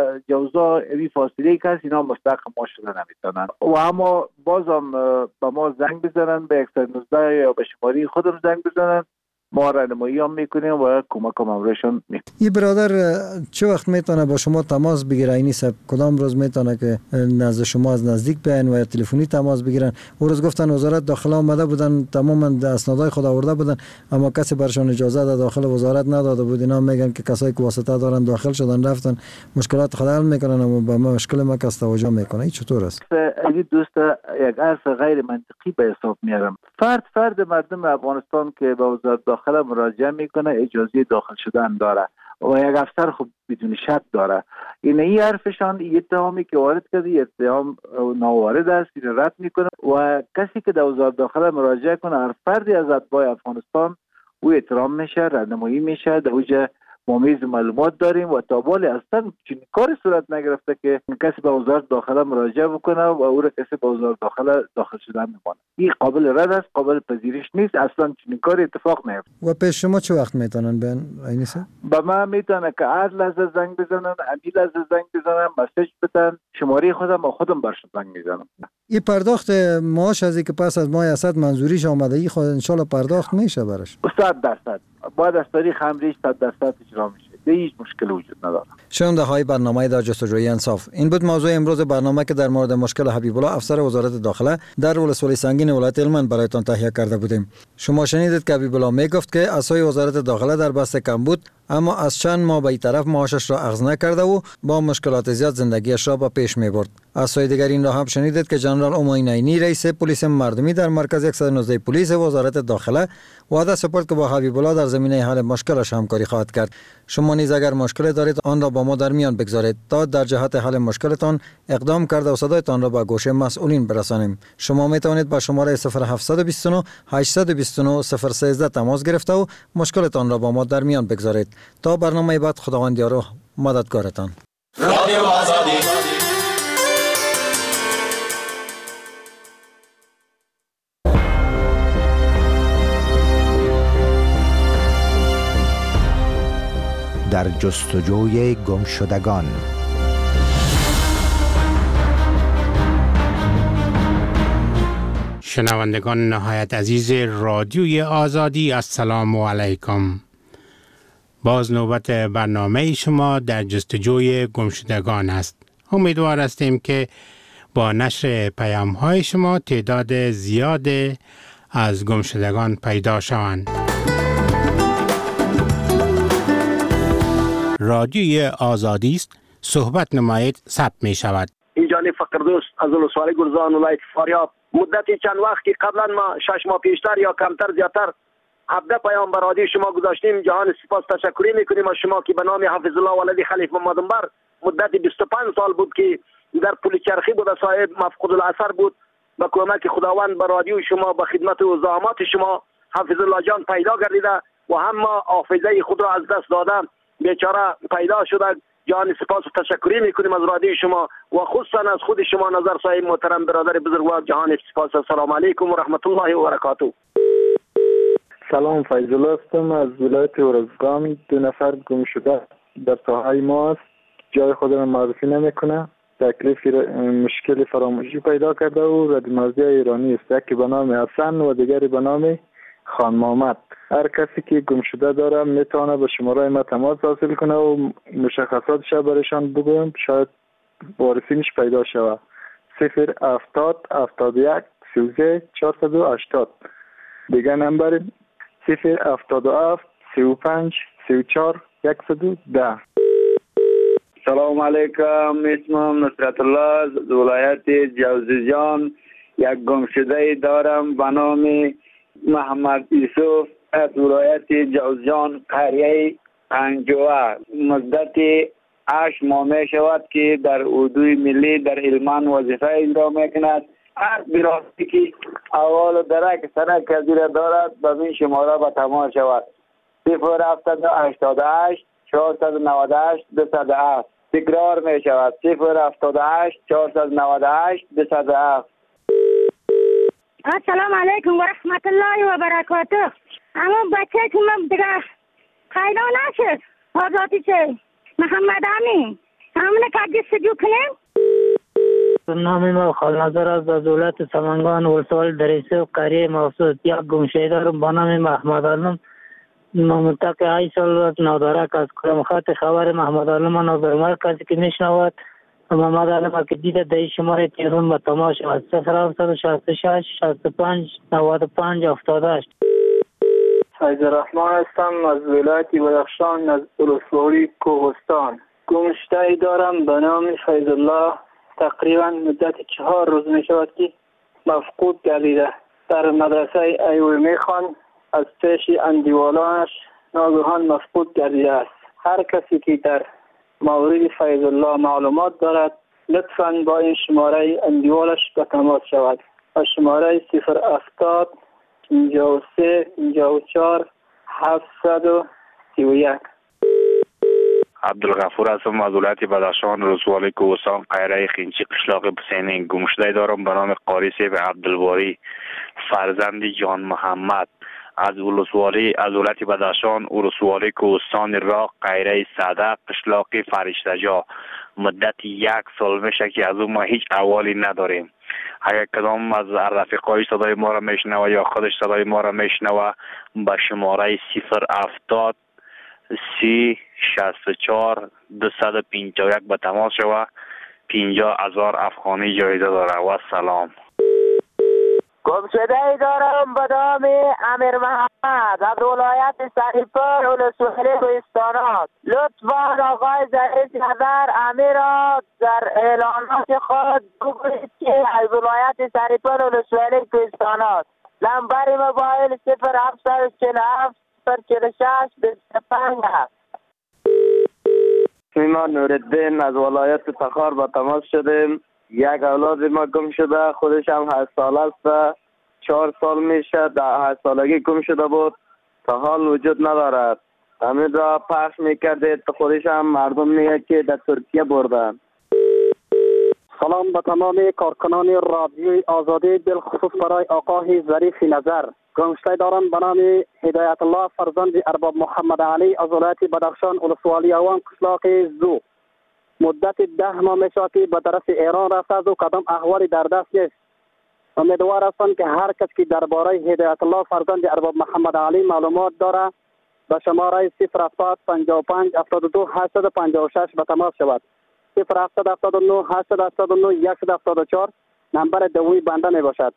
جوزا اوی فاصله که هست اینا مستقیم ما شده نمیتونن و اما بازم به ما زنگ بزنن، به یک نوزده یا به شماری خودم زنگ بزنن، ما راهنمایی هم میکنیم و کمک هم امرشون میکنیم. این برادر چه وقت میتونه با شما تماس بگیره؟ اینی سب کدام روز میتونه که نزد شما از نزدیک بیاین و تلفنی تماس بگیرن؟ اون روز گفتن وزارت داخله اومده بودن، تماما اسنادای خود آورده بودن، اما کسی برشون اجازه در داخل وزارت نداده بود. اینا میگن که کسایی که واسطه دارن داخل شدن رفتن مشکلات خود حل میکنن، اما با ما مشکل ما کس توجه میکنه. این چطور است؟ این دوست یک عرض غیر منطقی به حساب میارم. فرد فرد مردم افغانستان که به وزارت داخله مراجعه میکنه اجازه داخل شدن داره و یک افسر خب بدون شک داره. این این حرفشان اتهامی که وارد کرده اتهام ناوارد است که رد میکنه و کسی که در وزارت داخله مراجعه کنه هر فردی از اتباع افغانستان او احترام میشه، راهنمایی میشه. در اوج ممیز معلومات داریم و تا بالی اصلا چنین کاری صورت نگرفته که کسی به وزارت داخله مراجعه بکنه و او را کسی به وزارت داخله داخل شدن نمونه. این قابل رد است، قابل پذیرش نیست، اصلا چنین کاری اتفاق نیفته. و پیش شما چه وقت میتونن بیان اینیسه؟ به من میتونه که هر لحظه زنگ بزنن، امی لحظه زنگ بزنن، مسیج بدن، شماره خودم با خودم برشون زنگ میزنم. این پرداخت معاش از که پس از ماه اسد منظوریش آمده، این خود ان شاء الله پرداخت میشه براش؟ صد درصد بعد از تاریخ امریش صد درصد اجرا میشه. هیچ مشکل وجود نداره. شنونده های برنامه در جستجوی انصاف، این بود موضوع امروز برنامه که در مورد مشکل حبیب الله افسر وزارت داخله در ولسوالی سنگین ولایت هلمند برایتان تهیه کرده بودیم. شما شنیدید که حبیب الله میگفت که اسای وزارت داخله در بست کم بود، اما از چند ماه به این طرف معاشش را اخذ نکرده و با مشکلات زیاد زندگیش را به پیش میبرد. از سوی دیگر این را هم شنیدید که جنرال همایون حینی رئیس پلیس مردمی در مرکز صد و نوزده پلیس وزارت داخله وعده سپرد که با حبیب الله در زمینه حل مشکلش همکاری خواهد کرد. شما نیز اگر مشکل دارید آن را با ما در میان بگذارید تا در جهت حل مشکلتان اقدام کرده و صدایتان را به گوش مسئولین برسانیم. شما می توانید با شماره صفر هفت دو نه هشت دو نه صفر یک سه تماس گرفته و مشکلتان را با ما در میان بگذارید. تا برنامه بعد خداوند یارو مددگارتان. رادیو آزادی. در جستجوی گمشدگان. شنوندگان نهایت عزیز رادیوی آزادی، السلام علیکم. باز نوبت برنامه شما در جستجوی گمشدگان است. امیدوار هستیم که با نشر پیام های شما تعداد زیاد از گمشدگان پیدا شوند. رادیوی آزادی است، صحبت نمایید ثبت می شود. اینجانی فقردوست از ولسوالی گرزان ولایت فاریاب. مدتی چند وقت که قبلا ما شش ماه پیشتر یا کمتر زیادتر هفده پیام بر رادیو شما گذاشتیم. جهان سپاس تشکری میکنیم از شما که به نام حافظ الله ولدی خلیف محمد انبر مدت بیست و پنج سال بود که در پل چرخی بود، صاحب مفقود الاثر بود. با کمک خداوند بر رادیو شما به خدمت و زحمات شما حافظ الله جان پیدا گردیده و هم حافظه خود را از دست داده بیچاره پیدا شده. جان سپاس و تشکری میکنیم از رادیو شما و خصوصا از خود شما نظر صاحب محترم برادر بزرگوار. جهان سپاس. السلام علیکم و رحمت الله و برکاته. سلام، فیض الله هستم از ولایت ارزگان. دو نفر گم شده در ساحه ما است. جای خود را معرفی نمیکنه. تکلیف مشکل فراموشی پیدا کرده و رد مرزی ایرانی است. یکی به نام حسن و دیگری به نام خان محمد. هر کسی که گم شده داره میتونه به شماره ما تماس حاصل کنه و مشخصاتش برایشان بگویم، شاید وارثینش پیدا شود. صفر هفتاد هفتاد و یک سی و سه چهارصد و هشتاد. دیگه نمبر صفر هفتاد و هفت سی و پنج سی و چهار صد و ده. سلام علیکم، اسمم نصرت الله از ولایت جوزجان. یک گمشده دارم به نام محمد یوسف از ولایت جوزجان، قریه پنجوه. مدت هشت ماه می شود که در اردوی ملی در علمان وظیفه اجرا میکند. هر برادری که اول و درک سنه کزیره دارد به این شماره به تماس شود. صفر هفتاد و هشتاد و هشت چهارصد و نود و هشت دویست و هفت. تکرار می شود. صفر هفتاد و هشت چهارصد و نود و هشت دویست و هفت. السلام علیکم و رحمت الله و برکاته. اما بچه که من دیگه پیدا نشد، آزادی چه محمد امین همونه که جستجو کنیم. نام ما خالنظر از دولت سمنگان ولسوال دریسه و قریه مقصود. یک گمشده دارم با نام محمد علم. منطقه های سال نادارک از کلام خط خبر محمد علم نادرمار کسی که میشنود محمد علم که دیده دهی شماره تیرون به تماس شود. صفر هفتصد و شصت و شش شصت و پنج نود و پنج هفتاد و هشت. فیض الرحمن هستم از ولایت بدخشان از ولسوالی کوهستان. گمشده دارم به نام فیض الله. تقریبا مدت چهار روز می شود که مفقود گردیده. در مدرسه ایوه میخوان، از پیش اندیوالانش ناگهان مفقود گردیده است. هر کسی که در مورد فیض الله معلومات دارد لطفاً با این شماره اندیوالش به تماس شود. و شماره صفر هفتاد پنجاه و سه پنجاه و چهار هفتصد و سی و یک. عبدالغفور هستم از ولایت بدخشان ولسوالی کوهستان قریه خینچی قشلاق حسینی. گمشده دارم به نام قاری سیف عبدالباری فرزند جان محمد از ولسوالی از ولایت بدخشان ولسوالی کوهستان را قریه صدق قشلاق فرشته‌جا. مدت یک سال میشه که از اون ما هیچ احوالی نداریم. اگر کدام از رفیقای صدای ما را میشنوه یا خودش صدای ما را میشنوه به شماره صفر هفتاد سی شصت و چهار دویست و پنجاه و یک به تماس شود. پنجاه هزار افغانی جایزه داره. و سلام. گمشده ای دارم به نام امیر محمد از ولایت سریپور ولسوالی کوهستانات. لطفا آقای رئیس نظر امیر را در اعلانات خود بگویید که از ولایت سریپور ولسوالی کوهستانات. نمبر موبایل صفر هفتصد و چهل و هفت صفر چهل و شش بیست و پنج است. ما نورالدین از ولایت تخار با تماس شدیم. یک اولاد ما گم شده، خودش هم هشت ساله است. چهار سال میشه در هشت سالگی گم شده بود، تا حال وجود ندارد. همین را پخش میکردید خودش هم مردم میگه که در ترکیه بردن. سلام به تمام کارکنان رادیوی آزادی، بالخصوص برای آقای ظریف نظر. گمشته دارم به نام هدایت الله فرزند ارباب محمد علی از ولایت بدخشان ولسوالی اوان قشلاق زو. مدت ده ماه میشه که به طرف ایران رفته از او کدام احوالی در دست نیست. امیدوار هستم که هر کس که درباره هدایت الله فرزند ارباب محمد علی معلومات داره به شماره صفر هفتاد پنجاه و پنج هفتاد و دو هشتصد و پنجاه و شش به تماس شود. صفر هفتاد هفتاد و نه هشتصد هفتاد و نه صد و هفتاد و چهار نمبر دومی بنده می باشد.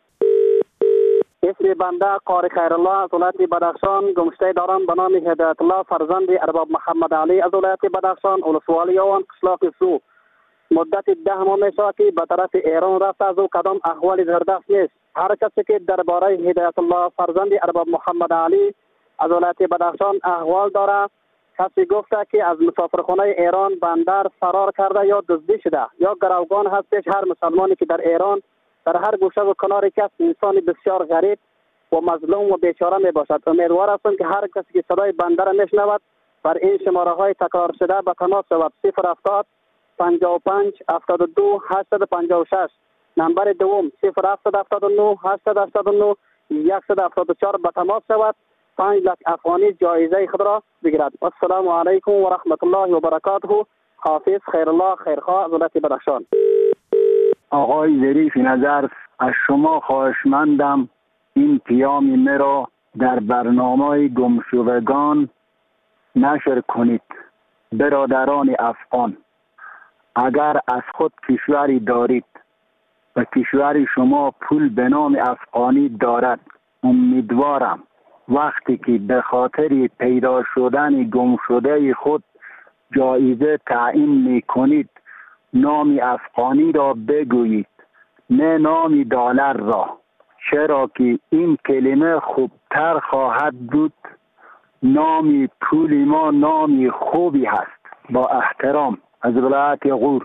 اسم بنده قاری خیرالله از ولایت بدخشان. گمشته دارم به نام هدایت الله فرزند ارباب محمد علی از ولایت بدخشان ولسوالی اوان قشلاق زو. مدت ده ماه میشه که به طرف ایران رفته از او کدام احوالی در دست نیست. هر کسی که درباره هدایت الله فرزند ارباب محمد علی از ولایت بدخشان احوال داره، کسی گفته که از مسافرخانه ایران بندر فرار کرده یا دزدی شده یا گروگان هستش. هر مسلمانی که در ایران در هر گوشه و کناری کس انسان بسیار غریب و مظلوم و بیچاره می باشد. امیدوار هستم که هر کسی که صدای بنده را میشنود بر این شماره های تکرار شده به تماس شود. صفر هفتاد پنجاه و پنج هفتاد و دو هشتصد و پنجاه و شش نمبر دوم صفر هفتاد هفتاد و نه هشتصد هفتاد و نه صد و هفتاد و چهار به تماس شود. پنج لک افغانی جایزه خود را بگیرد. السلام علیکم و رحمت الله و برکاته. حافظ خیرالله خیرخواه از ولایت بدخشان. آقای ظریف نظر، از شما خواهشمندم این پیام مرا در برنامه گمشدگان نشر کنید. برادران افغان، اگر از خود کشوری دارید و کشور شما پول به نام افغانی دارد، امیدوارم وقتی که به خاطر پیدا شدن گمشده خود جایزه تعیین می کنید نام افغانی را بگویید، نه نام دلار را، چرا که این کلمه خوبتر خواهد بود. نام پول ما نام خوبی هست. با احترام از ولایت غور.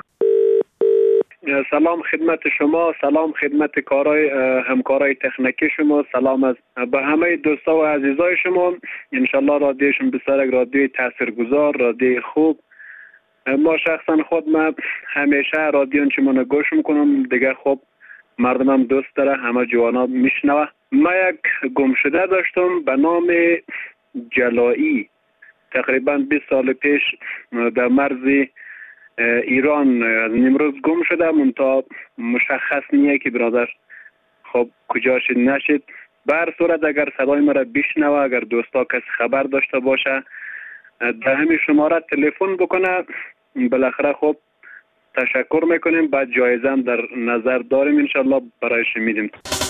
سلام خدمت شما، سلام خدمت کارای همکارای تکنیکی شما، سلام از به همه دوستا و عزیزای شما. انشالله رادیوشون بسیار رادیوی تاثیرگذار، رادیوی خوب. ما شخصا خود ما همیشه رادیون چمون گوش میکنم دیگه. خب مردمم دوست داره، همه جوانا میشنوه. ما یک گمشده داشتم به نام جلایی، تقریبا بیست سال پیش در مرز ایران از نیمروز گم شده. منتها مشخص نیه که برادر خب کجا شد نشد. بر صورت اگر صدای مرا بشنوه، اگر دوستا کسی خبر داشته باشه در همین شماره تلفن بکنه. بالاخره خب تشکر میکنیم، بعد جایزه هم در نظر داریم، انشالله برایش میدیم.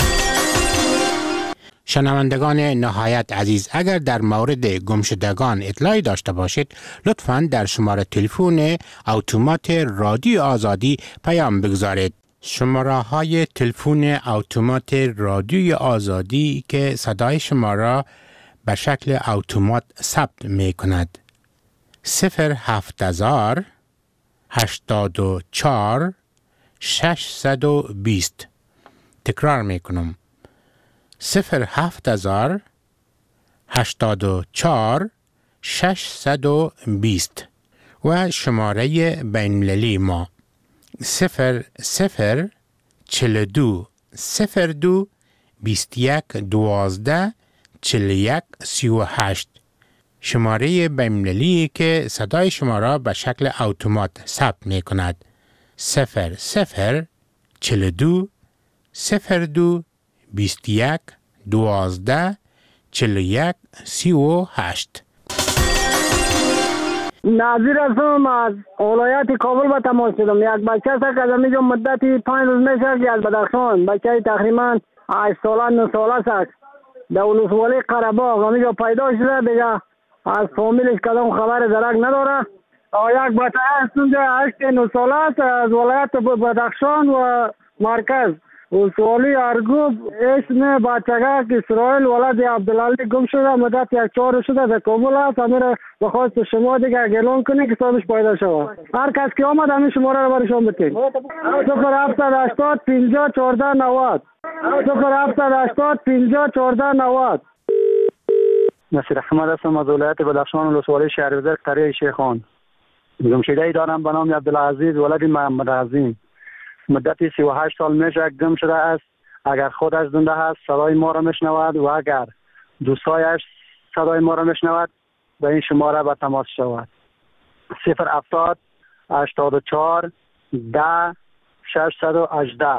شنوندگان نهایت عزیز، اگر در مورد گمشدگان اطلاعی داشته باشید لطفاً در شماره تلفن اتومات رادیو آزادی پیام بگذارید. شماره های تلفن اتومات رادیو آزادی که صدای شما را به شکل اتومات ثبت می کند: صفر هفت هزار هشتاد و چهار ششصد و بیست. تکرار می کنم: صفر هفت هزار هشتاد و چهار ششصد و بیست. و شماره بین‌المللی ما صفر صفر چهل و دو صفر دو بیست و یک دوازده چهل و یک سی و هشت. شماره بین‌المللی که صدای شما را به شکل اتومات ثبت می کند: صفر صفر چهل و دو صفر دو بیست و یک دوازده چهل و یک سی و هشت. ناظر هستم از ولایت کابل به تماس شدم. یک بچه است که از اینجا مدتی پنج روز میشه که از بدخشان، بچه تقریبا هشت ساله نه ساله است، در ولسوالی قره‌باغ اینجا پیدا شده. دیگه از فامیلش کدام خبر درک نداره. یک بچه است اونجا هشت نه ساله است از ولایت بدخشان و مرکز ولسوالی ارگوب. اسم بچگاه اسرائیل ولد عبدالعلی گم شده، مدت یک چهار شده در کابل است. امیر بخواست شما دیگه اعلان کنه که صاحبش پیدا شود. هر کس که آمد همین شماره رو برشان بتین: صفر هفتاد هشتاد پنجاه چهارده نود صفر هفتاد هشتاد پنجاه چهارده نود. نصیر احمد هستم از ولایت بدخشان ولسوالی شهرورزر قریه شیخان. گمشده‌ای دارم به نام عبدالعزیز ولد محمد عظیم. مدتی سی و هشت سال میشه گم شده است. اگر خودش زنده است صدای ما را میشنود و اگر دوستایش صدای ما را میشنود به این شماره به تماس شود. صفر هفتاد هشتاد و چهار ده ششصد و هجده.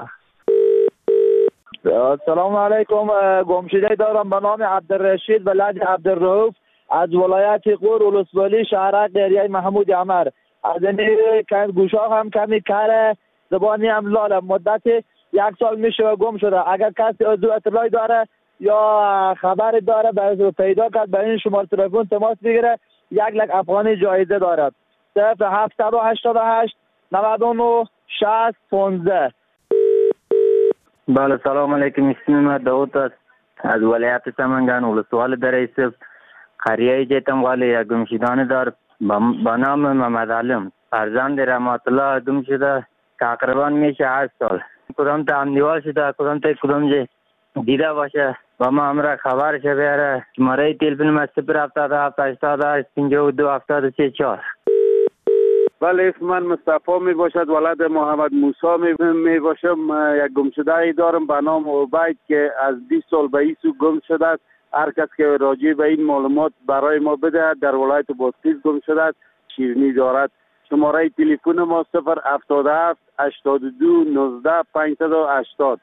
سلام علیکم. گمشده دارم به نام عبدالرشید ولد عبدالرؤوف از ولایت غور ولسوالی شهرک دریای محمود عمر. از این گوشا هم کمی کار زبانی هم لاله. مدت یک سال میشه گم شده. اگر کسی از اطلاعی داره یا خبر داره به پیدا کرد به این شماره تلفن تماس بگیره. یک لک افغانی جایزه دارد. صفر هفتصد و هشتاد و هشت نود و نه شصت پانزده. بله سلام علیکم. اسمم داوود است از ولایت سمنگان ولسوالی دریسه قریه جیتم والی یک گمشدگان دار به نام محمد علم فرزند رحمت الله گم شده تقریبا میشه هشت سال. کدام تا امنیوال شده کدام تا کدام جه دیده باشه و ما همراه خبر شه بیاره. شماره تلفن ما صفر هفتاد و هفت هشتاد و هشت پنجاه و دو هفتاد و سه چهار. بله اسم من مصطفی می باشد ولد محمد موسی می, می باشم. یک گمشده دارم به نام عبید که از بیست سال به ایسو گم شده است. هر کس که راجع به این معلومات برای ما بده. در ولایت بادغیس گم شده است. شیرینی دارد. شماره تلفن ما صفر هفتاد و هفت هشتاد و دو نوزده پانصد و هشتاد.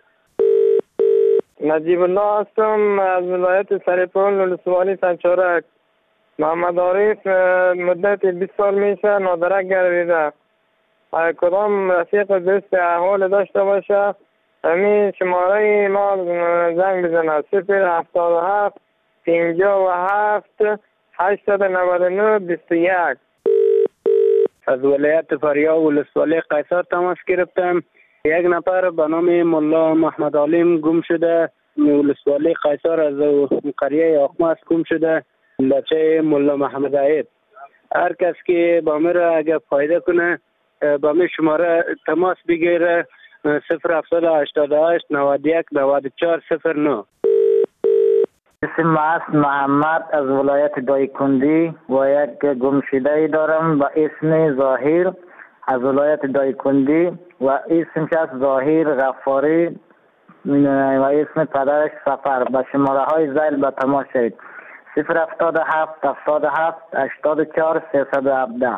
نجیب الله هستم از ولایت سرپل ولسوالی سنچارک. محمد عارف مدت بیست سال میشه نادرک گردیده. کدام رفیق دوست احوال داشته باشه همین شماره ما زنگ بزنه. صفر هفتاد و هفت پنجاه و هفت هشتصد و نود و نه بیست و یک. از ولایت فاریاب ولسوالی قیصر تماس گرفتم. یک نفر به نام ملا محمد علیم گم شده. ولسوالی قیصر از قریه آقماس گم شده. بچه ملا محمد عید. هر کس که با من را اگر فایده کنه با من شماره تماس بگیره. صفر هفتاد و هشتاد و هشت نود و یک نود و چهار صفر نه. اسم است محمد از ولایت دایکندی و یک گمشده دارم با اسم ظاهر از ولایت دایکندی و اسمش است ظاهر غفاری و اسم پدرش سفر. به شماره های زیل به تماس شد. صفر هفتاد و هفت هفتاد و هفت هشتاد و چهار سیصد و هفده.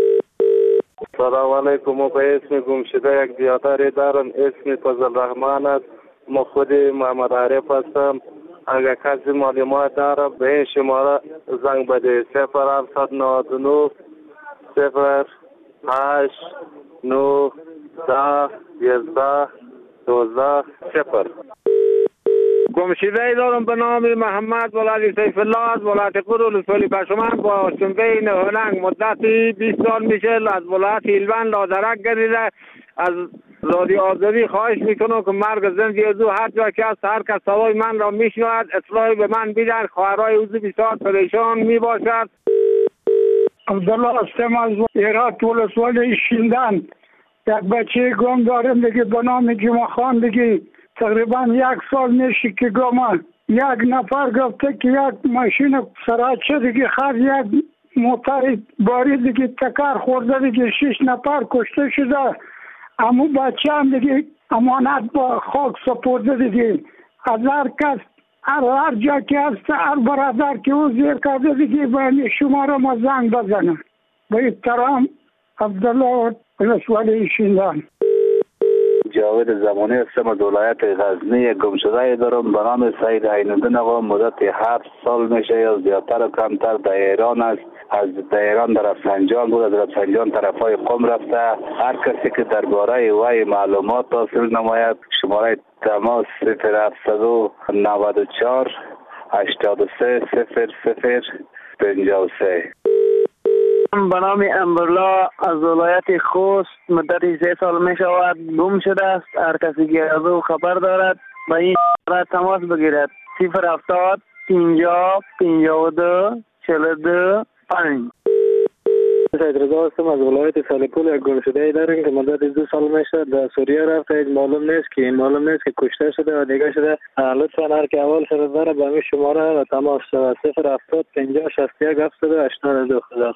سلام علیکم. ما به اسم گمشده یک زیاداری دارم. اسم فضل رحمان است. ما خود محمد عارف هستم. اگر کسی معلومات داره به این شماره زنگ بده. صفر هفتصد و نود و نه صفر هشت نه ده یازده دوازده صفر. گمشده دارم به نام محمد ولد سیف الله از ولایت غور ولسوالی پشمن با شنبه نهلنگ. مدتی بیست سال میشه از ولایت هلوند لادرک گردیده. از رادیو آزادی خواهش میکنم که مرگ زندگی از او هر جا که است هر کس صدای من را میشنود اطلاعی به من بیدن. خواهرای او بسیار پریشان میباشد. عبدالله هستم از هرات ولسوالی شیندن. یک بچه گم دارم دیگه به نام جمعه خان دیگه تقریبا یک سال میشه که گمه. یک نفر گفته که یک ماشین سراچه دیگه خرد یک موتر باری دیگه تکر خورده دیگه شش نفر کشته شده. امو بچه هم دیگه امانت با خاک سپرده دیگه. از هر کس هر هر جا که هست هر برادر که او زیر کرده دیگه باید شما را ما زنگ بزنه. با احترام عبدالله ولسوالی شیندن. جاوید زمانی هستم از ولایت غزنی. گمشده دارم به نام سعید عین‌الدین آقا. مدت هفت سال میشه یا زیادتر و کمتر در ایران است. از ایران در رفسنجان بود. از رفسنجان طرفای قم رفته. هر کسی که درباره وی معلومات حاصل نماید شماره تماس صفر هفتصد و نود و چهار هشتاد و سه صفر صفر پنجاه و سه. به نام امرالله از ولایت خوست مدتی سه سال می شود گم شده است. هر کسی که از او خبر دارد با این شماره تماس بگیرد. صفر هفتاد پنجاه پنجاه و دو چهل و دو پنج. سید رضا هستم از ولایت سالیپول. یک گمشده داریم که مدت دو سال میشه در سوریه رفته. معلوم نیست که معلوم نیست که کشته شده و دیگه شده. لطفا هر که اول شده داره به همین شماره تماس شود صفر هفتاد پنجاه شصت یک هفتاد و هشتاد دو. خدا.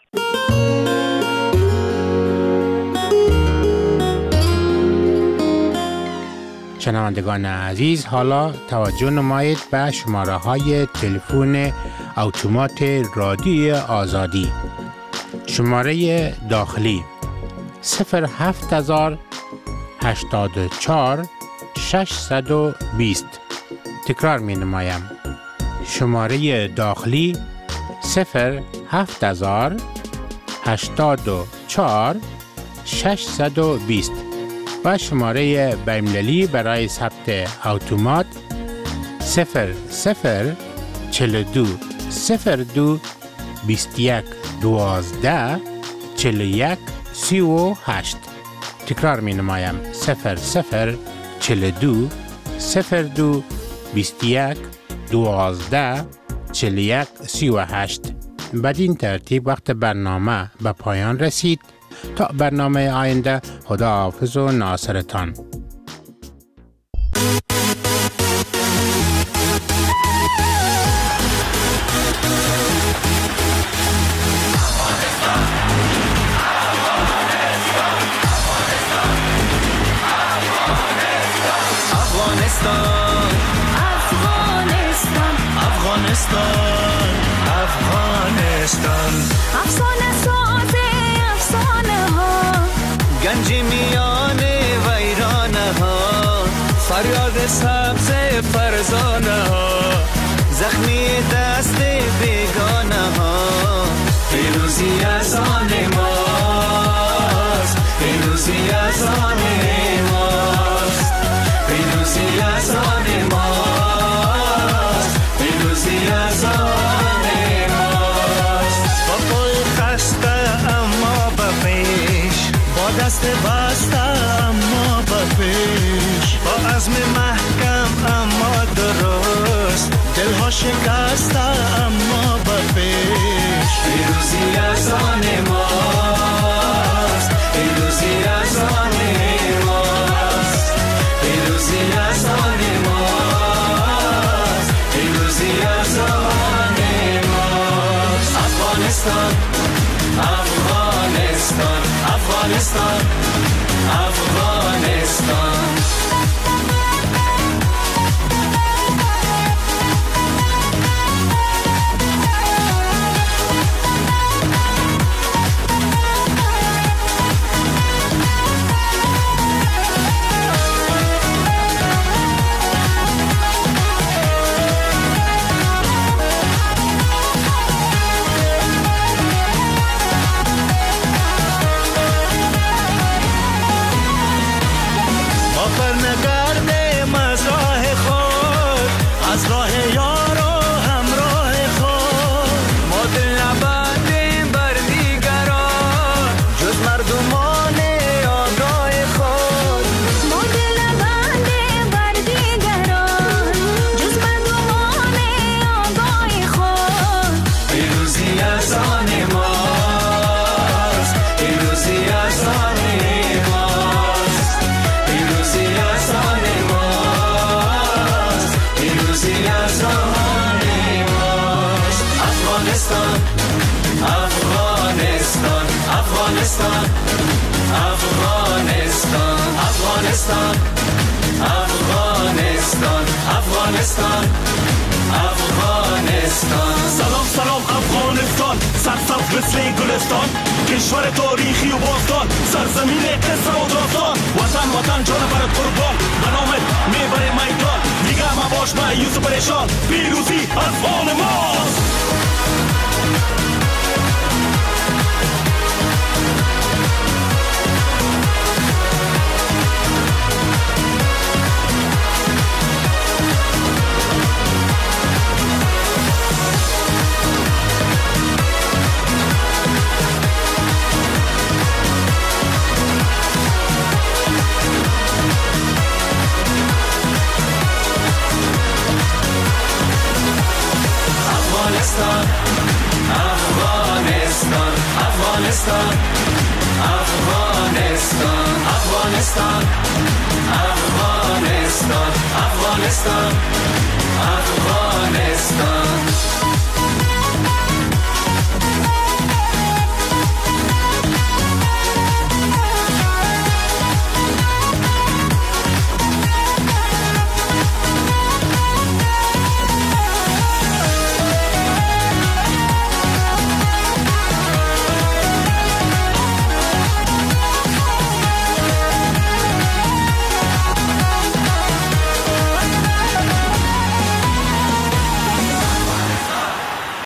شنوندگان عزیز، حالا توجه نمایید به شماره های تلفن اتومات رادیوی آزادی. شماره داخلی صفر هفت هزار هشتاد و چهار ششصد و بیست. تکرار می نمایم. شماره داخلی صفر هفت هزار هشتاد و چهار ششصد و بیست و شماره بین‌المللی برای ثبت اتومات صفر صفر چهل و دو صفر دو بیست و یک دوازده چهل و یک سی و هشت. تکرار می نمایم. صفر صفر چهل و دو صفر دو بیست و یک دوازده چهل و یک سی و هشت. بدین ترتیب وقت برنامه به پایان رسید. تا برنامه آینده، خدا حافظ و ناصرتان. افغانستان افغانستان افغانستان افغانستان افسانه ساز افسانه ها، گنج میان ویرانه ها، فریاد سبز فرزانه ها، زخمی دست بیگانه ها. پیروزی از آن ماست، پیروزی از آن ماست، پیروزی از آن ماست، پیروزی از آن ماست. با پای خسته اما به پیش، با دست بسته اما به پیش، با عزم محکم اما درست، دلها شکسته اما به پیش. پیروزی از آن ماست، پیروزی از آن ماست، پیروزی از آن ماست، پیروزی از آن ماست. افغانستان افغانستان افغانستان افغانستان. Afghanistan, Afghanistan, Afghanistan, Afghanistan, Afghanistan. سلام سلام افغانستان، سرسبز مثل گلستان، کشور تاریخی و باستان، سرزمین قصه و داستان. وطن وطن جان برات قربان، به نامت میبره میدان. دیگه مباش مایوس و پریشان، پیروزی از آن ماست. Afghanistan, Afghanistan, افغانستان افغانستان افغانستان افغانستان افغانستان افغانستان